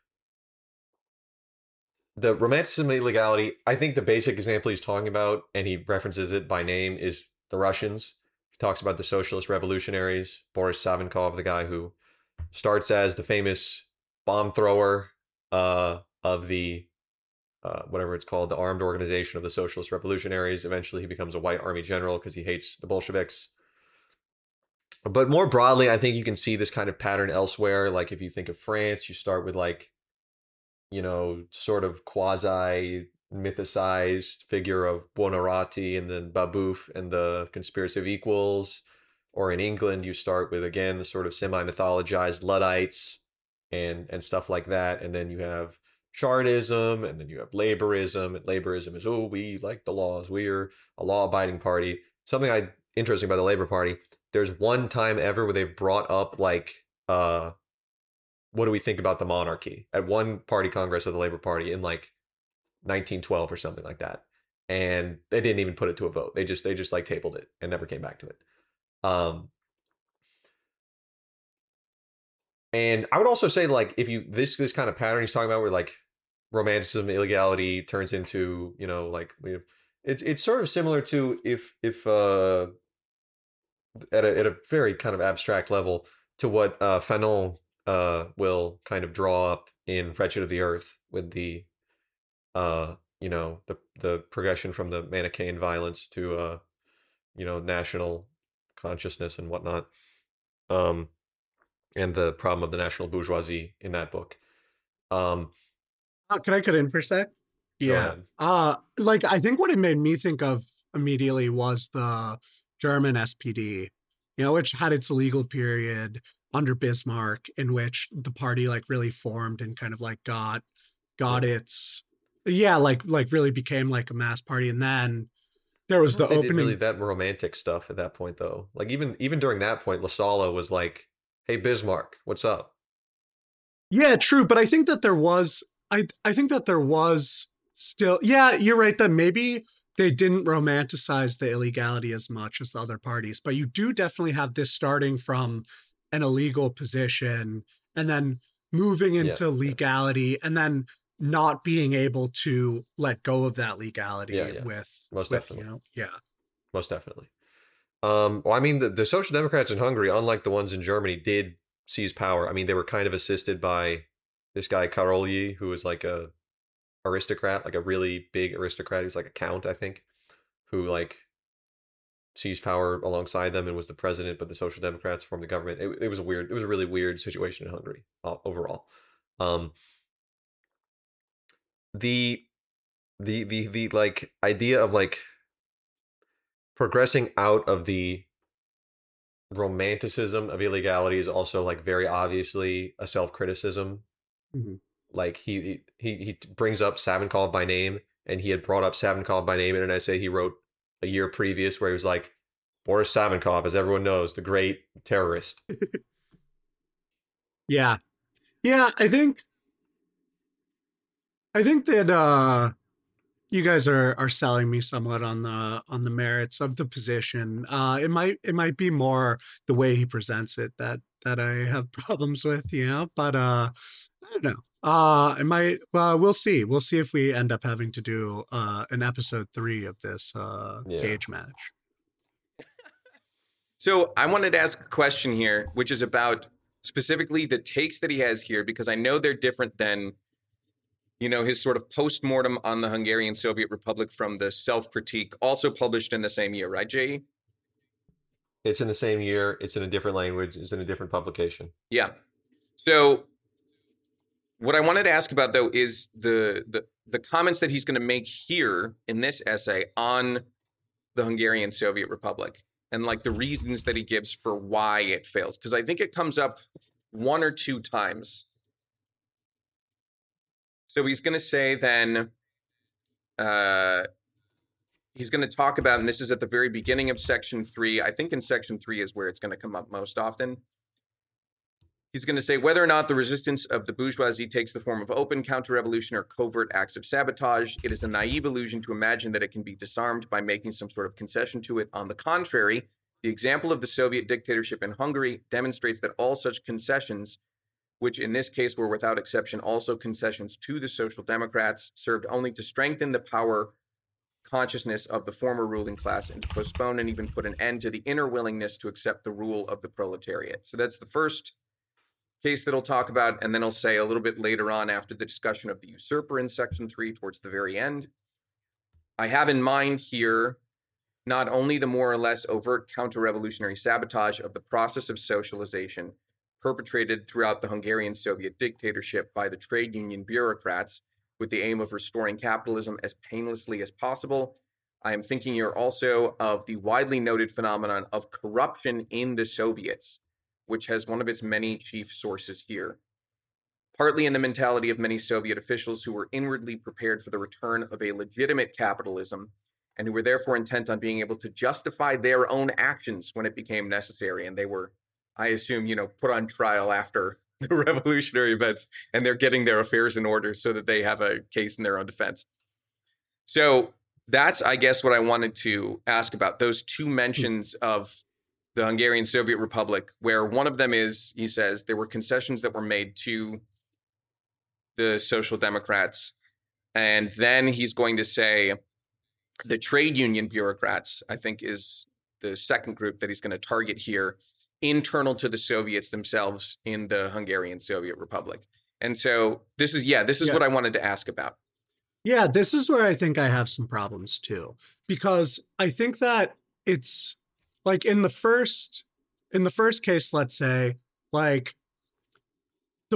the romanticism of illegality, I think the basic example he's talking about, and he references it by name, is the Russians. He talks about the socialist revolutionaries, Boris Savinkov, the guy who starts as the famous bomb thrower of the whatever it's called, the armed organization of the socialist revolutionaries. Eventually, he becomes a white army general because he hates the Bolsheviks. But more broadly, I think you can see this kind of pattern elsewhere. Like if you think of France, you start with like, sort of quasi mythicized figure of Buonarroti and then Babeuf and the Conspiracy of Equals. Or in England, you start with, again, the sort of semi-mythologized Luddites and stuff like that. And then you have Chartism, and then you have Labourism. And Labourism is, we like the laws. We're a law-abiding party. Something interesting about the Labour Party, there's one time ever where they've brought up, like, what do we think about the monarchy? At one party congress of the Labour Party in, like, 1912 or something like that. And they didn't even put it to a vote. They just like, tabled it and never came back to it. And I would also say, like, if you this kind of pattern he's talking about, where like romanticism, illegality turns into, it's sort of similar to if at a very kind of abstract level to what Fanon will kind of draw up in Wretched of the Earth with the the progression from the Manichaean violence to national consciousness and whatnot. And the problem of the national bourgeoisie in that book. Can I cut in for a sec? Yeah. Like I think what it made me think of immediately was the German SPD, which had its legal period under Bismarck, in which the party like really formed and kind of like got its like really became like a mass party. And then there was the opening. Did really that romantic stuff at that point though. Like even during that point, Lasala was like, "Hey Bismarck, what's up?" Yeah, true. But I think that there was, I think that there was still, yeah, you're right that maybe they didn't romanticize the illegality as much as the other parties, but you do definitely have this starting from an illegal position and then moving into legality and then not being able to let go of that legality with definitely. Most definitely. Well, I mean, the Social Democrats in Hungary, unlike the ones in Germany, did seize power. I mean, they were kind of assisted by this guy Karolyi, who was like a aristocrat, like a really big aristocrat. He was like a count, I think, who like seized power alongside them and was the president. But the Social Democrats formed the government. It was weird. It was a really weird situation in Hungary overall. The like idea of like progressing out of the romanticism of illegality is also like very obviously a self-criticism. Mm-hmm. Like he brings up Savinkov by name, and he had brought up Savinkov by name in an essay he wrote a year previous where he was like, Boris Savinkov, as everyone knows, the great terrorist. Yeah, I think that you guys are selling me somewhat on the merits of the position. It might be more the way he presents it that I have problems with, but I don't know. It might. We'll see. We'll see if we end up having to do an episode 3 of this cage match. So I wanted to ask a question here, which is about specifically the takes that he has here, because I know they're different than, his sort of post-mortem on the Hungarian Soviet Republic from the Self-Critique, also published in the same year, right, Jay? It's in the same year. It's in a different language. It's in a different publication. Yeah. So What I wanted to ask about, though, is the comments that he's going to make here in this essay on the Hungarian Soviet Republic, and like the reasons that he gives for why it fails, because I think it comes up one or two times. So he's going to say then, he's going to talk about, and this is at the very beginning of section 3. I think in section 3 is where it's going to come up most often. He's going to say whether or not the resistance of the bourgeoisie takes the form of open counter-revolution or covert acts of sabotage, it is a naive illusion to imagine that it can be disarmed by making some sort of concession to it. On the contrary, the example of the Soviet dictatorship in Hungary demonstrates that all such concessions, which in this case were without exception also concessions to the Social Democrats, served only to strengthen the power consciousness of the former ruling class and to postpone and even put an end to the inner willingness to accept the rule of the proletariat. So that's the first case that I'll talk about, and then I'll say a little bit later on, after the discussion of the usurper in section 3 towards the very end. I have in mind here not only the more or less overt counter-revolutionary sabotage of the process of socialization perpetrated throughout the Hungarian Soviet dictatorship by the trade union bureaucrats with the aim of restoring capitalism as painlessly as possible. I am thinking here also of the widely noted phenomenon of corruption in the Soviets, which has one of its many chief sources here, partly in the mentality of many Soviet officials who were inwardly prepared for the return of a legitimate capitalism and who were therefore intent on being able to justify their own actions when it became necessary. And they were, I assume, put on trial after the revolutionary events, and they're getting their affairs in order so that they have a case in their own defense. So that's, I guess, what I wanted to ask about, those two mentions of the Hungarian Soviet Republic, where one of them is, he says, there were concessions that were made to the Social Democrats. And then he's going to say the trade union bureaucrats, I think, is the second group that he's going to target here, internal to the Soviets themselves in the Hungarian Soviet Republic. And so this is what I wanted to ask about. Yeah, this is where I think I have some problems too, because I think that it's like in the first case, let's say, like the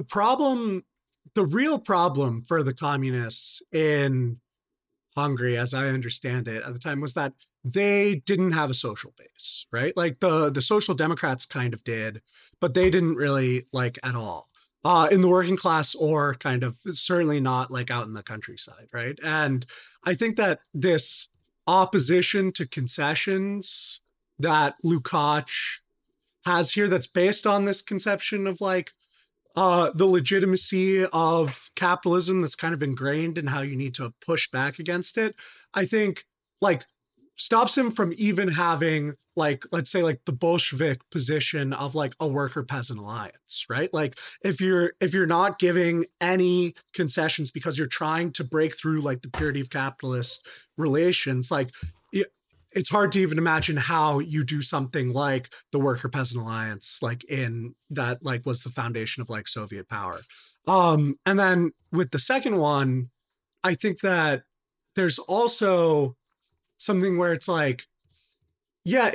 real problem for the communists in Hungary, as I understand it at the time, was that they didn't have a social base, right? Like the Social Democrats kind of did, but they didn't really like at all in the working class, or kind of certainly not like out in the countryside, right? And I think that this opposition to concessions that Lukács has here, that's based on this conception of like the legitimacy of capitalism that's kind of ingrained in how you need to push back against it, I think like stops him from even having like, let's say, like the Bolshevik position of like a worker peasant alliance, right? Like if you're not giving any concessions because you're trying to break through like the purity of capitalist relations, like it's hard to even imagine how you do something like the worker peasant alliance, like in that, like was the foundation of like Soviet power. And then with the second one, I think that there's also something where it's like, yeah,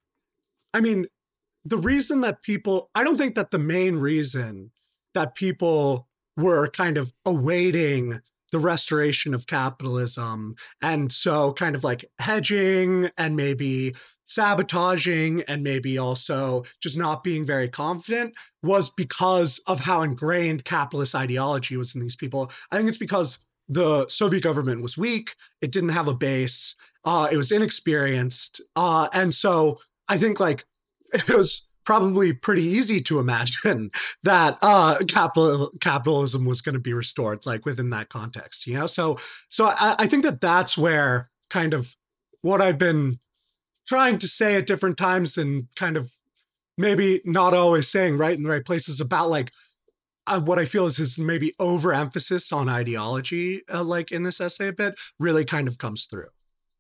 I mean, the reason that I don't think that the main reason that people were kind of awaiting the restoration of capitalism, and so kind of like hedging and maybe sabotaging and maybe also just not being very confident, was because of how ingrained capitalist ideology was in these people. I think it's because the Soviet government was weak. It didn't have a base. It was inexperienced. And so I think like it was probably pretty easy to imagine that capitalism was going to be restored, like within that context, So I think that that's where kind of what I've been trying to say at different times, and kind of maybe not always saying right in the right places, about like what I feel is his maybe overemphasis on ideology, like in this essay a bit, really kind of comes through.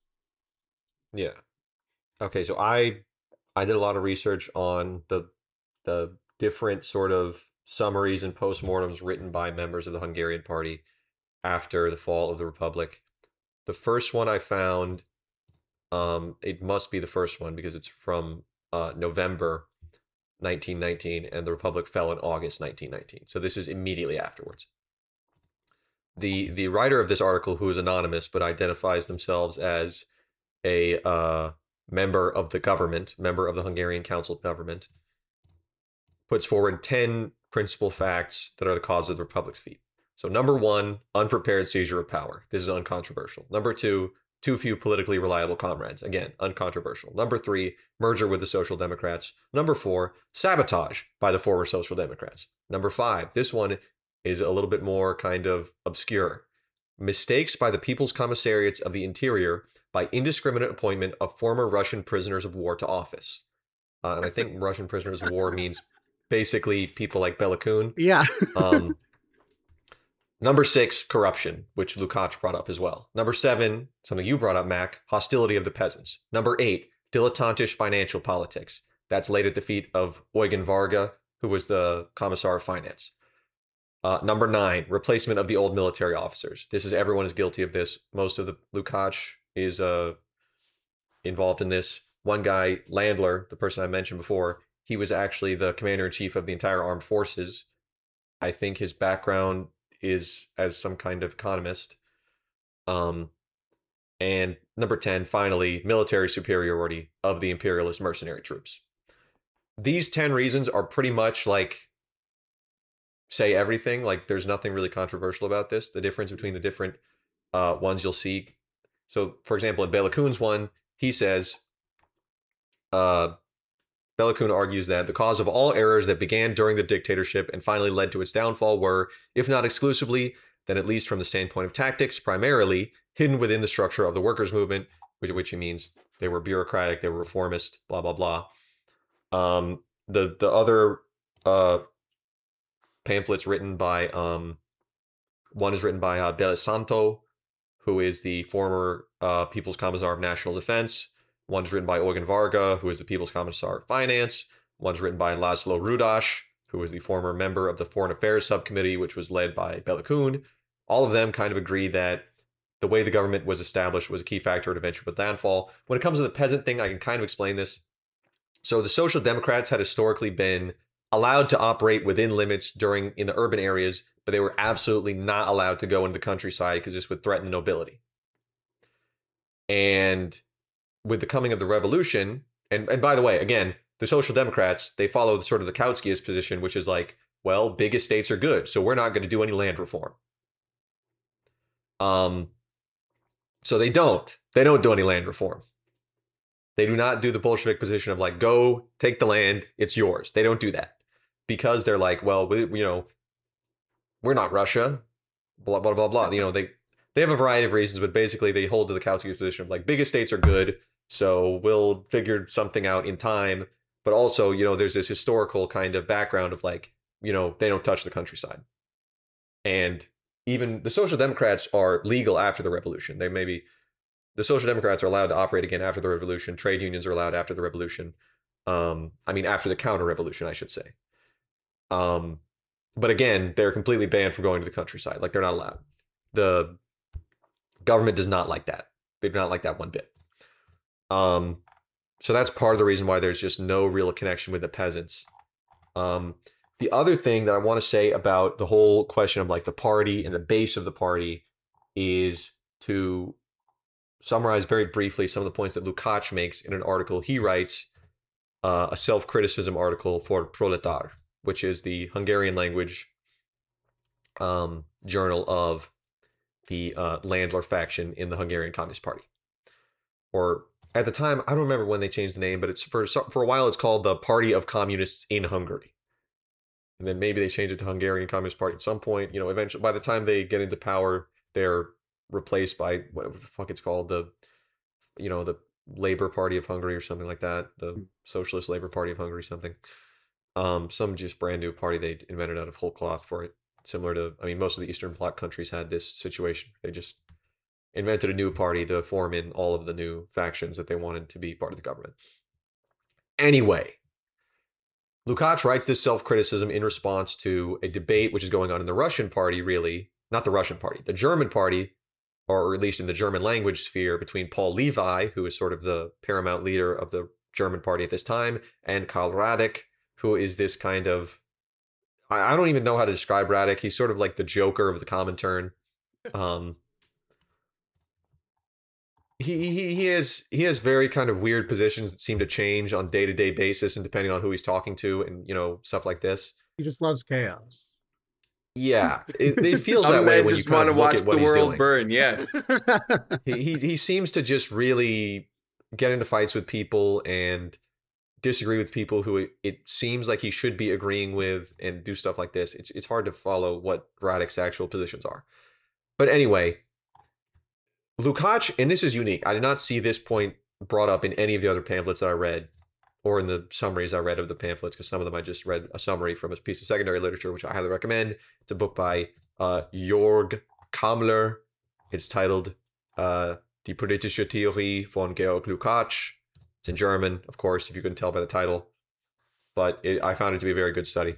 Yeah. Okay, so I did a lot of research on the different sort of summaries and postmortems written by members of the Hungarian Party after the fall of the Republic. The first one I found, it must be the first one because it's from November 1919, and the Republic fell in August 1919. So this is immediately afterwards. the writer of this article, who is anonymous but identifies themselves as a member of the government, member of the Hungarian Council of Government, puts forward 10 principal facts that are the cause of the Republic's defeat. So number 1, unprepared seizure of power. This is uncontroversial. Number 2, too few politically reliable comrades. Again, uncontroversial. Number 3, merger with the Social Democrats. Number 4, sabotage by the former Social Democrats. Number 5, this one is a little bit more kind of obscure. Mistakes by the People's Commissariats of the Interior by indiscriminate appointment of former Russian prisoners of war to office. And I think Russian prisoners of war means basically people like Bela Kun. Yeah. Number 6, corruption, which Lukács brought up as well. Number 7, something you brought up, Mac, hostility of the peasants. Number 8, dilettantish financial politics. That's laid at the feet of Eugen Varga, who was the Commissar of Finance. Number 9, replacement of the old military officers. Everyone is guilty of this. Most of the Lukács is involved in this. One guy, Landler, the person I mentioned before, he was actually the commander-in-chief of the entire armed forces. I think his background is as some kind of economist. And number 10, finally, military superiority of the imperialist mercenary troops. These 10 reasons are pretty much like say everything. Like there's nothing really controversial about this. The difference between the different ones you'll see. So for example, in Bela Kun's one, he says, Bela Kun argues that the cause of all errors that began during the dictatorship and finally led to its downfall were, if not exclusively, then at least from the standpoint of tactics, primarily hidden within the structure of the workers' movement, which he means they were bureaucratic, they were reformist, blah, blah, blah. The other pamphlets written by, one is written by Dele Santo, who is the former People's Commissar of National Defense. One's written by Eugen Varga, who is the People's Commissar of Finance. One's written by Laszlo Rudas, who was the former member of the Foreign Affairs Subcommittee, which was led by Bela Kun. All of them kind of agree that the way the government was established was a key factor in eventual downfall. When it comes to the peasant thing, I can kind of explain this. So the Social Democrats had historically been allowed to operate within limits in the urban areas, but they were absolutely not allowed to go into the countryside because this would threaten the nobility. And with the coming of the revolution, and by the way, again, the Social Democrats, they follow sort of the Kautsky's position, which is like, well, big estates are good, so we're not going to do any land reform. So they don't do any land reform. They do not do the Bolshevik position of like, go take the land, it's yours. They don't do that because they're like, well, we're not Russia, blah, blah, blah, blah. They have a variety of reasons, but basically they hold to the Kautsky's position of like, big estates are good, so we'll figure something out in time. But also, there's this historical kind of background of like, they don't touch the countryside. And even the Social Democrats are legal after the revolution. The Social Democrats are allowed to operate again after the revolution. Trade unions are allowed after the revolution. After the counter-revolution, I should say. But again, they're completely banned from going to the countryside. Like, they're not allowed. The government does not like that. They do not like that one bit. So that's part of the reason why there's just no real connection with the peasants. The other thing that I want to say about the whole question of like the party and the base of the party is to summarize very briefly some of the points that Lukács makes in an article he writes, a self-criticism article for Proletar, which is the Hungarian language journal of the Landler faction in the Hungarian Communist Party. Or at the time, I don't remember when they changed the name, but it's for a while it's called the Party of Communists in Hungary. And then maybe they changed it to Hungarian Communist Party at some point. Eventually, by the time they get into power, they're replaced by whatever the fuck it's called, the Labor Party of Hungary or something like that, the Socialist Labor Party of Hungary, something. Some just brand new party they invented out of whole cloth for it. Similar to, most of the Eastern Bloc countries had this situation. They just invented a new party to form in all of the new factions that they wanted to be part of the government. Anyway, Lukács writes this self-criticism in response to a debate which is going on in the Russian party, really, not the Russian party, the German party, or at least in the German language sphere, between Paul Levi, who is sort of the paramount leader of the German party at this time, and Karl Radek, who is this kind of, I don't even know how to describe Radek. He's sort of like the Joker of the Comintern. Um, he has very kind of weird positions that seem to change on day-to-day basis and depending on who he's talking to and stuff like this. He just loves chaos. Yeah, it feels Some that way men when you just kind want to of look watch at what the he's world doing. burn. Yeah. He seems to just really get into fights with people and disagree with people who it seems like he should be agreeing with and do stuff like this. It's hard to follow what Radek's actual positions are. But anyway, Lukács, and this is unique. I did not see this point brought up in any of the other pamphlets that I read or in the summaries I read of the pamphlets, because some of them I just read a summary from a piece of secondary literature, which I highly recommend. It's a book by Jörg Kammler. It's titled Die politische Theorie von Georg Lukács. It's in German, of course, if you couldn't tell by the title. But I found it to be a very good study.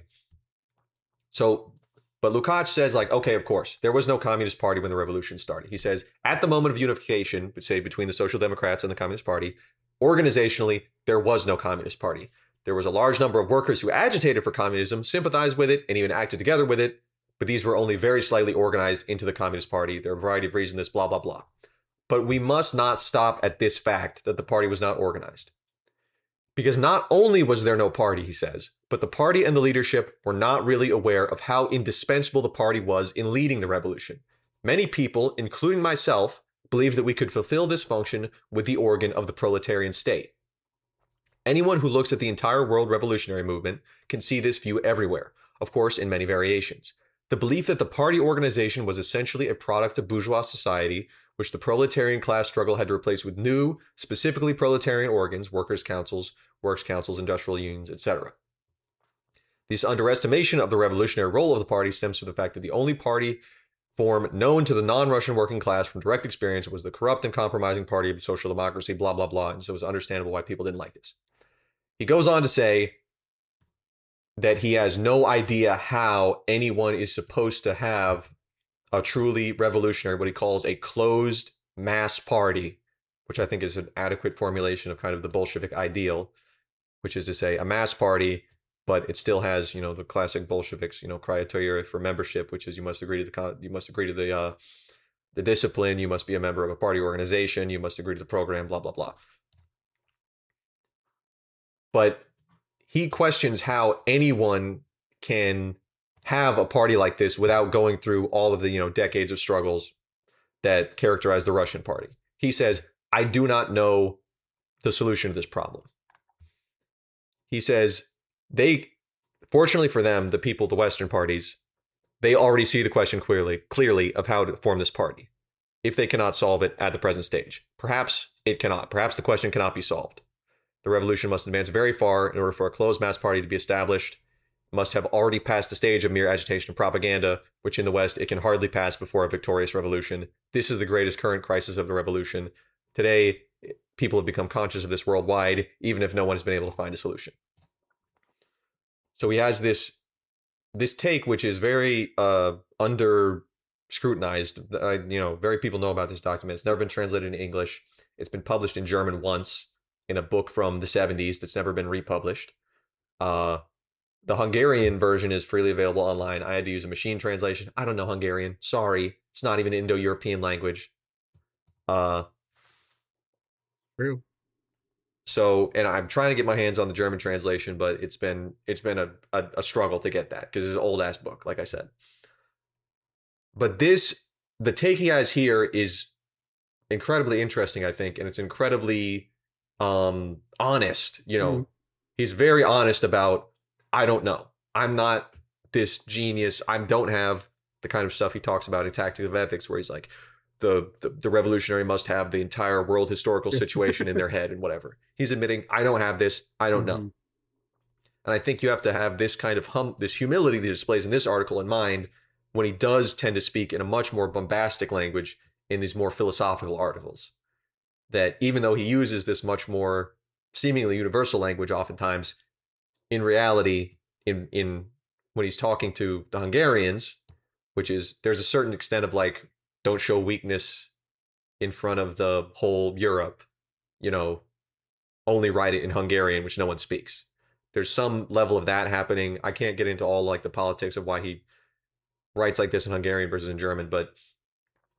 But Lukács says, like, okay, of course, there was no Communist Party when the revolution started. He says, at the moment of unification, say between the Social Democrats and the Communist Party, organizationally, there was no Communist Party. There was a large number of workers who agitated for communism, sympathized with it, and even acted together with it, but these were only very slightly organized into the Communist Party. There are a variety of reasons, blah, blah, blah. But we must not stop at this fact that the party was not organized. Because not only was there no party, he says, but the party and the leadership were not really aware of how indispensable the party was in leading the revolution. Many people, including myself, believed that we could fulfill this function with the organ of the proletarian state. Anyone who looks at the entire world revolutionary movement can see this view everywhere, of course, in many variations. The belief that the party organization was essentially a product of bourgeois society, which the proletarian class struggle had to replace with new, specifically proletarian organs, workers' councils, works councils, industrial unions, etc. This underestimation of the revolutionary role of the party stems from the fact that the only party form known to the non-Russian working class from direct experience was the corrupt and compromising party of the social democracy, blah, blah, blah. And so it was understandable why people didn't like this. He goes on to say that he has no idea how anyone is supposed to have a truly revolutionary, what he calls a closed mass party, which I think is an adequate formulation of kind of the Bolshevik ideal, which is to say a mass party, but it still has, the classic Bolsheviks, criteria for membership, which is you must agree to the discipline, you must be a member of a party organization, you must agree to the program, blah, blah, blah. But he questions how anyone can have a party like this without going through all of the, decades of struggles that characterize the Russian party. He says, I do not know the solution to this problem. He says, fortunately for them, the people, the Western parties, they already see the question clearly of how to form this party, if they cannot solve it at the present stage. Perhaps it cannot. Perhaps the question cannot be solved. The revolution must advance very far in order for a closed mass party to be established. It must have already passed the stage of mere agitation and propaganda, which in the West it can hardly pass before a victorious revolution. This is the greatest current crisis of the revolution. Today, people have become conscious of this worldwide, even if no one has been able to find a solution. So he has this take, which is very under scrutinized. Very people know about this document. It's never been translated into English. It's been published in German once in a book from the 70s that's never been republished. The Hungarian version is freely available online. I had to use a machine translation. I don't know Hungarian. Sorry. It's not even an Indo-European language. True. So, and I'm trying to get my hands on the German translation, but it's been a struggle to get that because it's an old ass book, like I said. But the take he has here is incredibly interesting, I think, and it's incredibly honest. He's very honest about, I don't know. I'm not this genius. I don't have the kind of stuff he talks about in Tactics of Ethics, where he's like, the revolutionary must have the entire world historical situation in their head and whatever. He's admitting, I don't have this. I don't know. And I think you have to have this kind of this humility that he displays in this article in mind when he does tend to speak in a much more bombastic language in these more philosophical articles. That even though he uses this much more seemingly universal language oftentimes, in reality, in when he's talking to the Hungarians, which is, there's a certain extent of like, don't show weakness in front of the whole Europe, only write it in Hungarian, which no one speaks. There's some level of that happening. I can't get into all like the politics of why he writes like this in Hungarian versus in German, but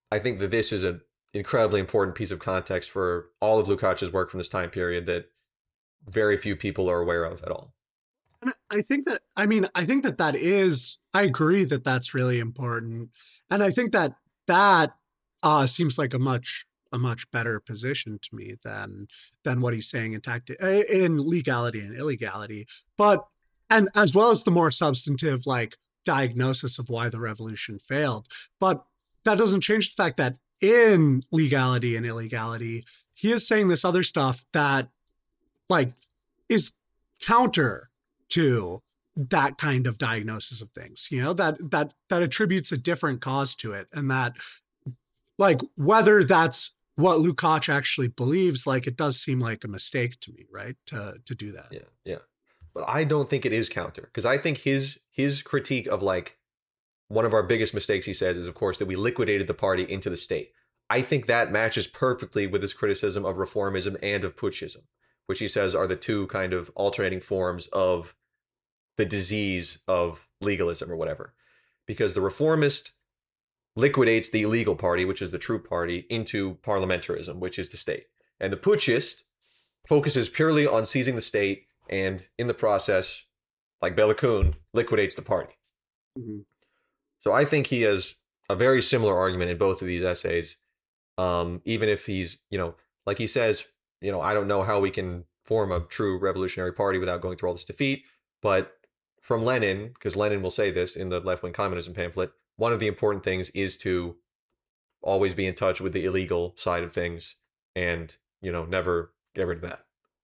I think that this is an incredibly important piece of context for all of Lukács's work from this time period that very few people are aware of at all. And I think that, I think that I agree that that's really important. And I think that that seems like a much better position to me than what he's saying in legality and illegality. But, and as well as the more substantive, like, diagnosis of why the revolution failed. But that doesn't change the fact that in legality and illegality, he is saying this other stuff that, like, is counter to that kind of diagnosis of things, that attributes a different cause to it. And that, like, whether that's what Lukács actually believes, like, it does seem like a mistake to me, right? To do that. Yeah. But I don't think it is counter, because I think his critique of, like, one of our biggest mistakes, he says, is, of course, that we liquidated the party into the state. I think that matches perfectly with his criticism of reformism and of putschism, which he says are the two kind of alternating forms of the disease of legalism or whatever. Because the reformist liquidates the illegal party, which is the true party, into parliamentarism, which is the state. And the putschist focuses purely on seizing the state, and in the process, like Bela Kun, liquidates the party. Mm-hmm. So I think he has a very similar argument in both of these essays, even if he's, like he says, I don't know how we can form a true revolutionary party without going through all this defeat. But from Lenin, because Lenin will say this in the left-wing communism pamphlet, one of the important things is to always be in touch with the illegal side of things and, never get rid of that.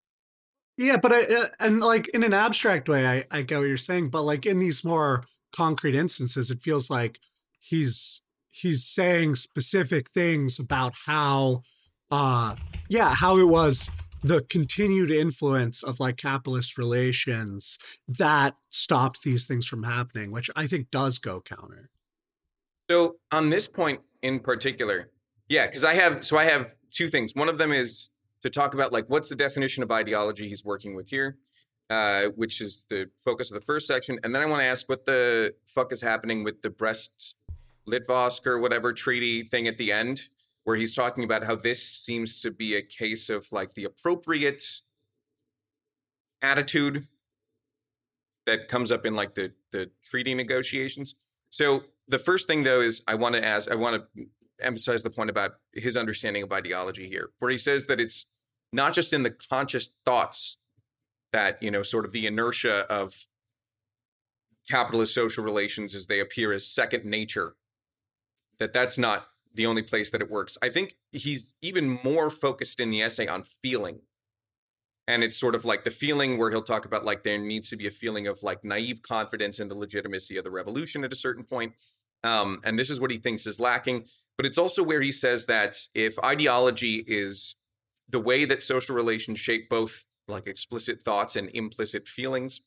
Yeah, but and like in an abstract way, I get what you're saying, but like in these more concrete instances, it feels like he's saying specific things about how how it was the continued influence of, like, capitalist relations that stopped these things from happening, which I think does go counter. So on this point in particular, because I have two things. One of them is to talk about, like, what's the definition of ideology he's working with here, which is the focus of the first section. And then I want to ask what the fuck is happening with the Brest-Litovsk or whatever treaty thing at the end, where he's talking about how this seems to be a case of, like, the appropriate attitude that comes up in, like, the treaty negotiations. So the first thing, though, is I want to emphasize the point about his understanding of ideology here, where he says that it's not just in the conscious thoughts that, sort of the inertia of capitalist social relations as they appear as second nature, that's not the only place that it works. I think he's even more focused in the essay on feeling. And it's sort of like the feeling where he'll talk about, like, there needs to be a feeling of, like, naive confidence in the legitimacy of the revolution at a certain point. And this is what he thinks is lacking. But it's also where he says that if ideology is the way that social relations shape both, like, explicit thoughts and implicit feelings,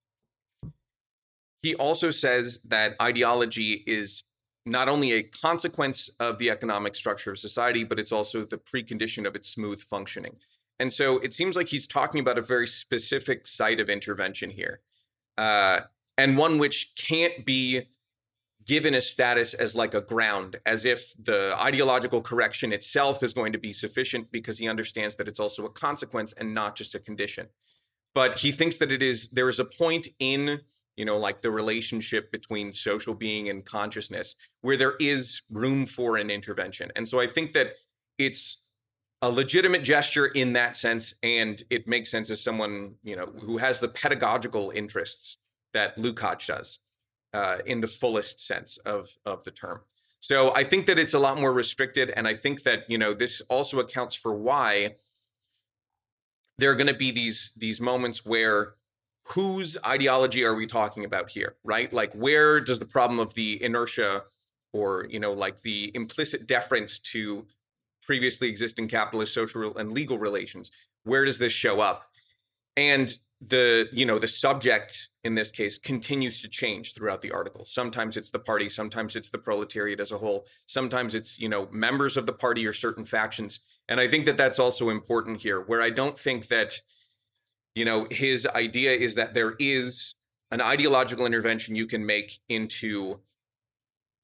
he also says that ideology is not only a consequence of the economic structure of society, but it's also the precondition of its smooth functioning. And so it seems like he's talking about a very specific site of intervention here, and one which can't be given a status as, like, a ground, as if the ideological correction itself is going to be sufficient, because he understands that it's also a consequence and not just a condition. But he thinks that there is a point in, like, the relationship between social being and consciousness where there is room for an intervention. And so I think that it's a legitimate gesture in that sense, and it makes sense as someone, who has the pedagogical interests that Lukács does, in the fullest sense of the term. So I think that it's a lot more restricted, and I think that, this also accounts for why there are going to be these moments where whose ideology are we talking about here, right? Like, where does the problem of the inertia or, like, the implicit deference to previously existing capitalist social and legal relations, where does this show up? And the subject in this case continues to change throughout the article. Sometimes it's the party, sometimes it's the proletariat as a whole, sometimes it's, members of the party or certain factions. And I think that that's also important here, where I don't think that, his idea is that there is an ideological intervention you can make into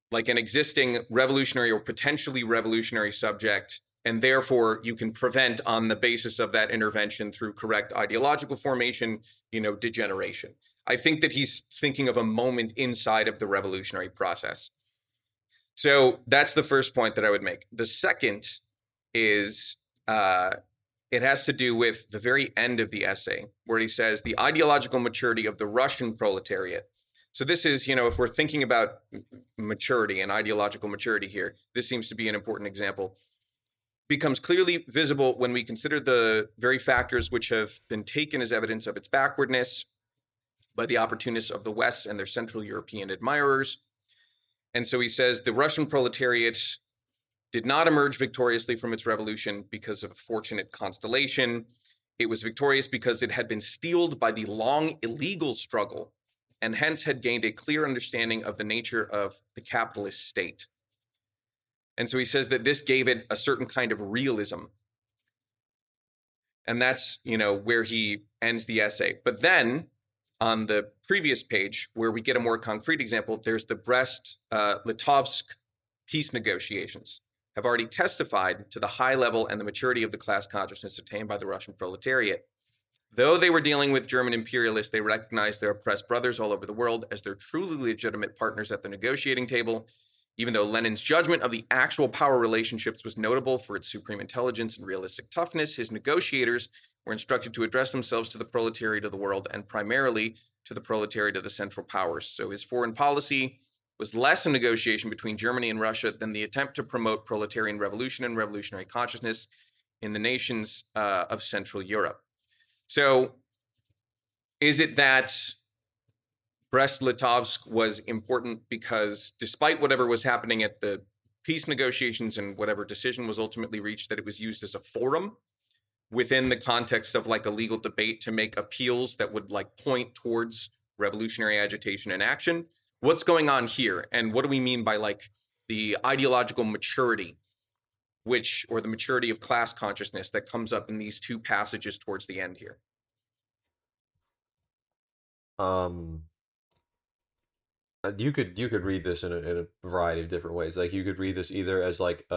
like an existing revolutionary or potentially revolutionary subject, and therefore you can prevent on the basis of that intervention through correct ideological formation, degeneration. I think that he's thinking of a moment inside of the revolutionary process. So that's the first point that I would make. The second is it has to do with the very end of the essay, where he says the ideological maturity of the Russian proletariat. So this is, if we're thinking about maturity and ideological maturity here, this seems to be an important example. Becomes clearly visible when we consider the very factors which have been taken as evidence of its backwardness by the opportunists of the West and their Central European admirers. And so he says the Russian proletariat did not emerge victoriously from its revolution because of a fortunate constellation. It was victorious because it had been steeled by the long illegal struggle and hence had gained a clear understanding of the nature of the capitalist state. And so he says that this gave it a certain kind of realism. And that's, where he ends the essay. But then on the previous page, where we get a more concrete example, there's the Brest-Litovsk peace negotiations have already testified to the high level and the maturity of the class consciousness attained by the Russian proletariat. Though they were dealing with German imperialists, they recognized their oppressed brothers all over the world as their truly legitimate partners at the negotiating table. Even though Lenin's judgment of the actual power relationships was notable for its supreme intelligence and realistic toughness, his negotiators were instructed to address themselves to the proletariat of the world and primarily to the proletariat of the Central Powers. So his foreign policy was less a negotiation between Germany and Russia than the attempt to promote proletarian revolution and revolutionary consciousness in the nations of Central Europe. So is it that Brest-Litovsk was important because despite whatever was happening at the peace negotiations and whatever decision was ultimately reached, that it was used as a forum within the context of like a legal debate to make appeals that would like point towards revolutionary agitation and action? What's going on here? And what do we mean by like the ideological maturity, or the maturity of class consciousness that comes up in these two passages towards the end here? You could read this in a variety of different ways. Like you could read this either as like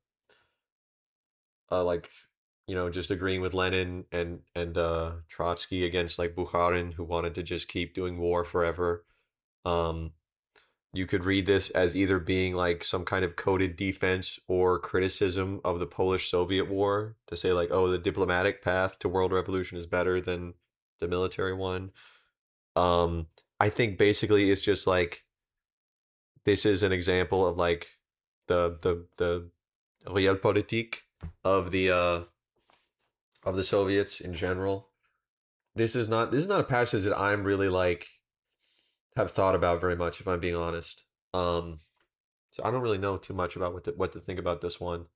just agreeing with Lenin and Trotsky against like Bukharin, who wanted to just keep doing war forever. You could read this as either being like some kind of coded defense or criticism of the Polish-Soviet War, to say like, oh, the diplomatic path to world revolution is better than the military one. I think basically it's just like this is an example of like the realpolitik of the Soviets in general. This is not a passage that I'm really like have thought about very much, if I'm being honest. So I don't really know too much about what to think about this one.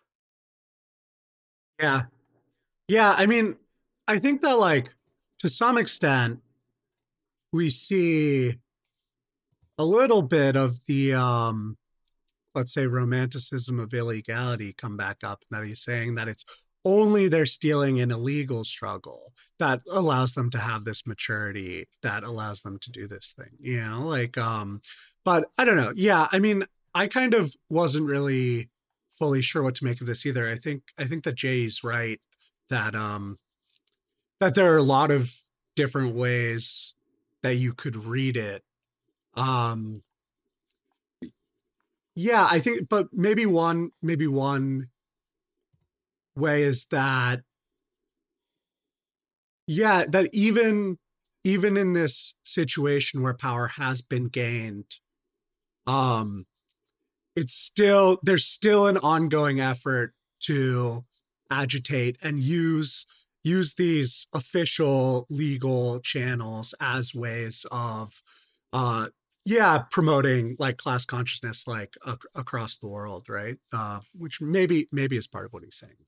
Yeah. I mean, I think that like to some extent we see a little bit of the let's say romanticism of illegality come back up, and that he's saying that it's only their stealing in a legal struggle that allows them to have this maturity, that allows them to do this thing, but I don't know. Yeah, I mean, I kind of wasn't really fully sure what to make of this either. I think that Jay's right that that there are a lot of different ways that you could read it. Yeah, I think, but maybe one way is that, that even in this situation where power has been gained, there's still an ongoing effort to agitate and use these official legal channels as ways of promoting like class consciousness like across the world, right? Which maybe is part of what he's saying.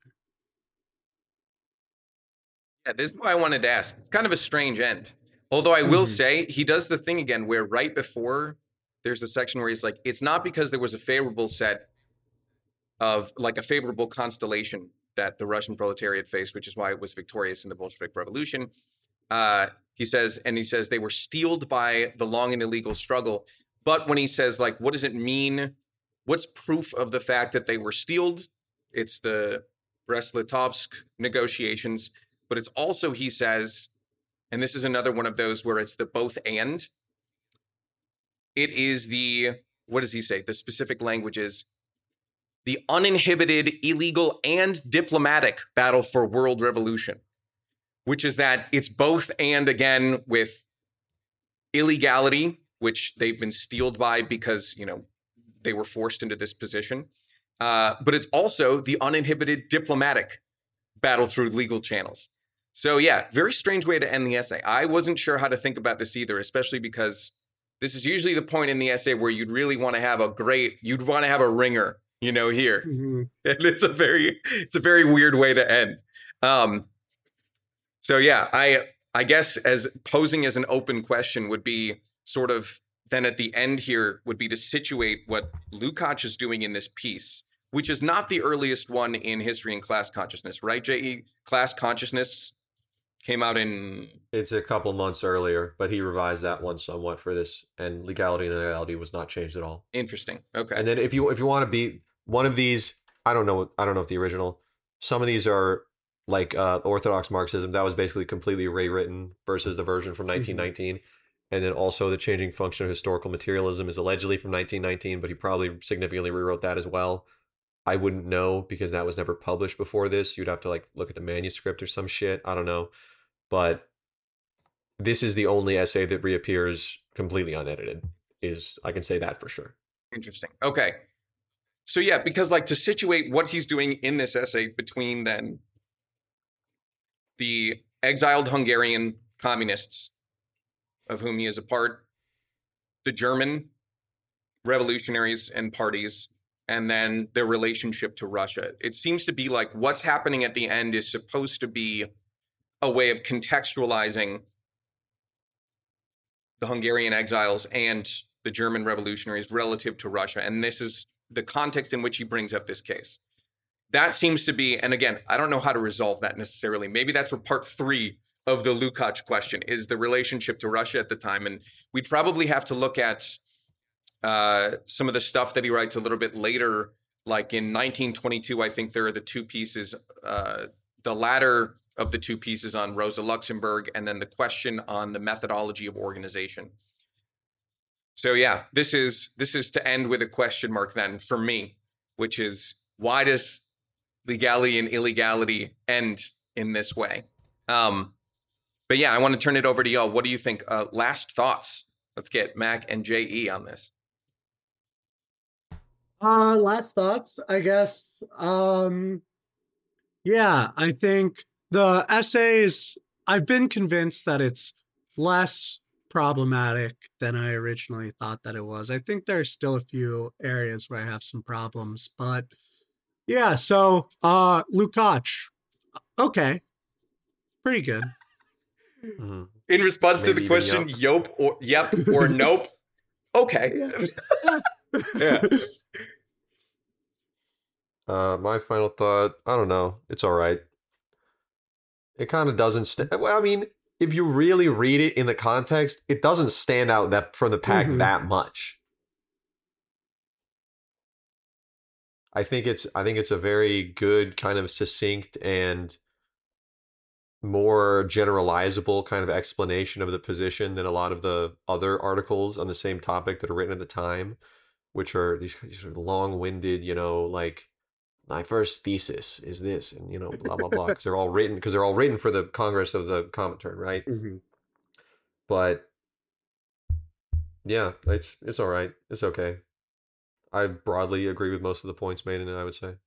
Yeah, this is why I wanted to ask. It's kind of a strange end. Although I will say he does the thing again where right before there's a section where he's like, it's not because there was a favorable set of like a favorable constellation that the Russian proletariat faced, which is why it was victorious in the Bolshevik Revolution. He says they were steeled by the long and illegal struggle, But when he says, like, what does it mean? What's proof of the fact that they were steeled? It's the Brest-Litovsk negotiations. But it's also, he says, and this is another one of those where it's the both and. It is the, what does he say? The specific language is the uninhibited, illegal, and diplomatic battle for world revolution, which is that it's both and again with illegality, which they've been steeled by because, they were forced into this position. But it's also the uninhibited diplomatic battle through legal channels. So yeah, very strange way to end the essay. I wasn't sure how to think about this either, especially because this is usually the point in the essay where you'd really want to have you'd want to have a ringer, here. Mm-hmm. And it's a very weird way to end. So yeah, I guess as posing as an open question would be sort of then at the end here would be to situate what Lukács is doing in this piece, which is not the earliest one in History and Class Consciousness, right, J.E.? Class Consciousness came out in... It's a couple months earlier, but he revised that one somewhat for this, and Legality and Illegality was not changed at all. Interesting. Okay. And then if you want to be one of these, I don't know if the original, some of these are like Orthodox Marxism. That was basically completely rewritten versus the version from 1919. And then also the changing function of historical materialism is allegedly from 1919, but he probably significantly rewrote that as well. I wouldn't know because that was never published before this. You'd have to look at the manuscript or some shit. I don't know. But this is the only essay that reappears completely unedited. I can say that for sure. Interesting. Okay. So yeah, because to situate what he's doing in this essay between then the exiled Hungarian communists of whom he is a part, the German revolutionaries and parties, and then their relationship to Russia. It seems to be like what's happening at the end is supposed to be a way of contextualizing the Hungarian exiles and the German revolutionaries relative to Russia. And this is the context in which he brings up this case. That seems to be, and again, I don't know how to resolve that necessarily. Maybe that's for part 3 of the Lukács question, is the relationship to Russia at the time. And we'd probably have to look at some of the stuff that he writes a little bit later, like in 1922, I think there are the 2 pieces, the latter of the 2 pieces on Rosa Luxemburg, and then the question on the methodology of organization. So yeah, this is to end with a question mark then for me, which is why does legality and illegality end in this way? But yeah, I want to turn it over to y'all. What do you think? Last thoughts. Let's get Mac and J.E. on this. Last thoughts, I guess. Yeah, I think the essays, I've been convinced that it's less problematic than I originally thought that it was. I think there's still a few areas where I have some problems, but yeah, so Lukács, okay, pretty good. Mm-hmm. In response to the question, yep or nope, okay. Yeah. My final thought, I don't know, it's all right. It kind of doesn't well, I mean, if you really read it in the context, it doesn't stand out that from the pack that much. I think it's a very good kind of succinct and more generalizable kind of explanation of the position than a lot of the other articles on the same topic that are written at the time, which are these sort of long-winded, like my first thesis is this, and blah blah blah, because they're all written for the Congress of the Comintern, right? But yeah, it's all right, it's okay. I broadly agree with most of the points made in it, I would say.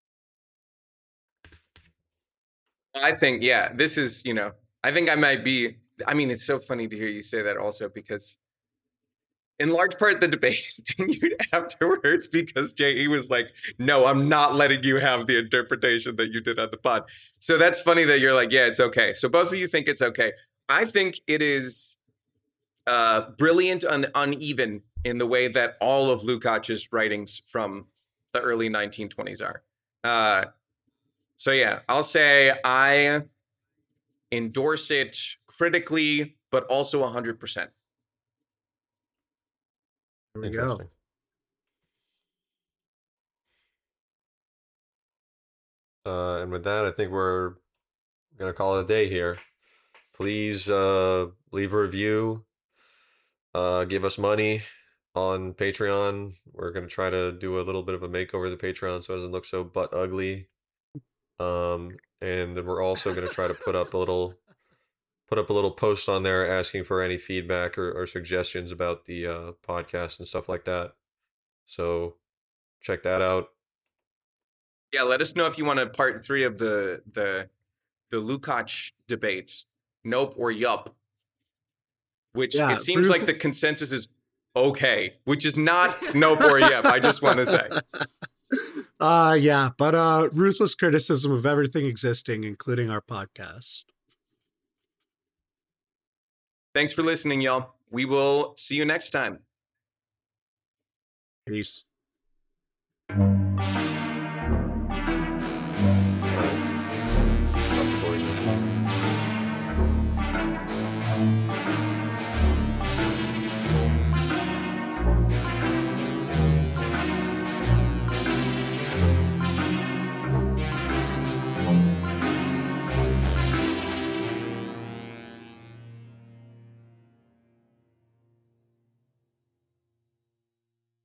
I think, yeah, this is, I think I might be, I mean, it's so funny to hear you say that also, because in large part, the debate continued afterwards because J.E. was like, no, I'm not letting you have the interpretation that you did on the pod. So that's funny that you're like, yeah, it's okay. So both of you think it's okay. I think it is brilliant and uneven in the way that all of Lukács's writings from the early 1920s are. So yeah, I'll say I endorse it critically, but also 100%. There we go. Interesting. And with that, I think we're gonna call it a day here. Please leave a review. Give us money on Patreon. We're gonna try to do a little bit of a makeover of the Patreon so it doesn't look so butt ugly. And then we're also gonna try to put up a little post on there asking for any feedback or suggestions about the podcast and stuff like that. So check that out. Yeah, let us know if you want a part 3 of the Lukács debates. Nope or yup. Which Yeah, it seems like the consensus is okay, which is not nope or yup. I just want to say. Yeah, but ruthless criticism of everything existing, including our podcast. Thanks for listening, y'all. We will see you next time. Peace.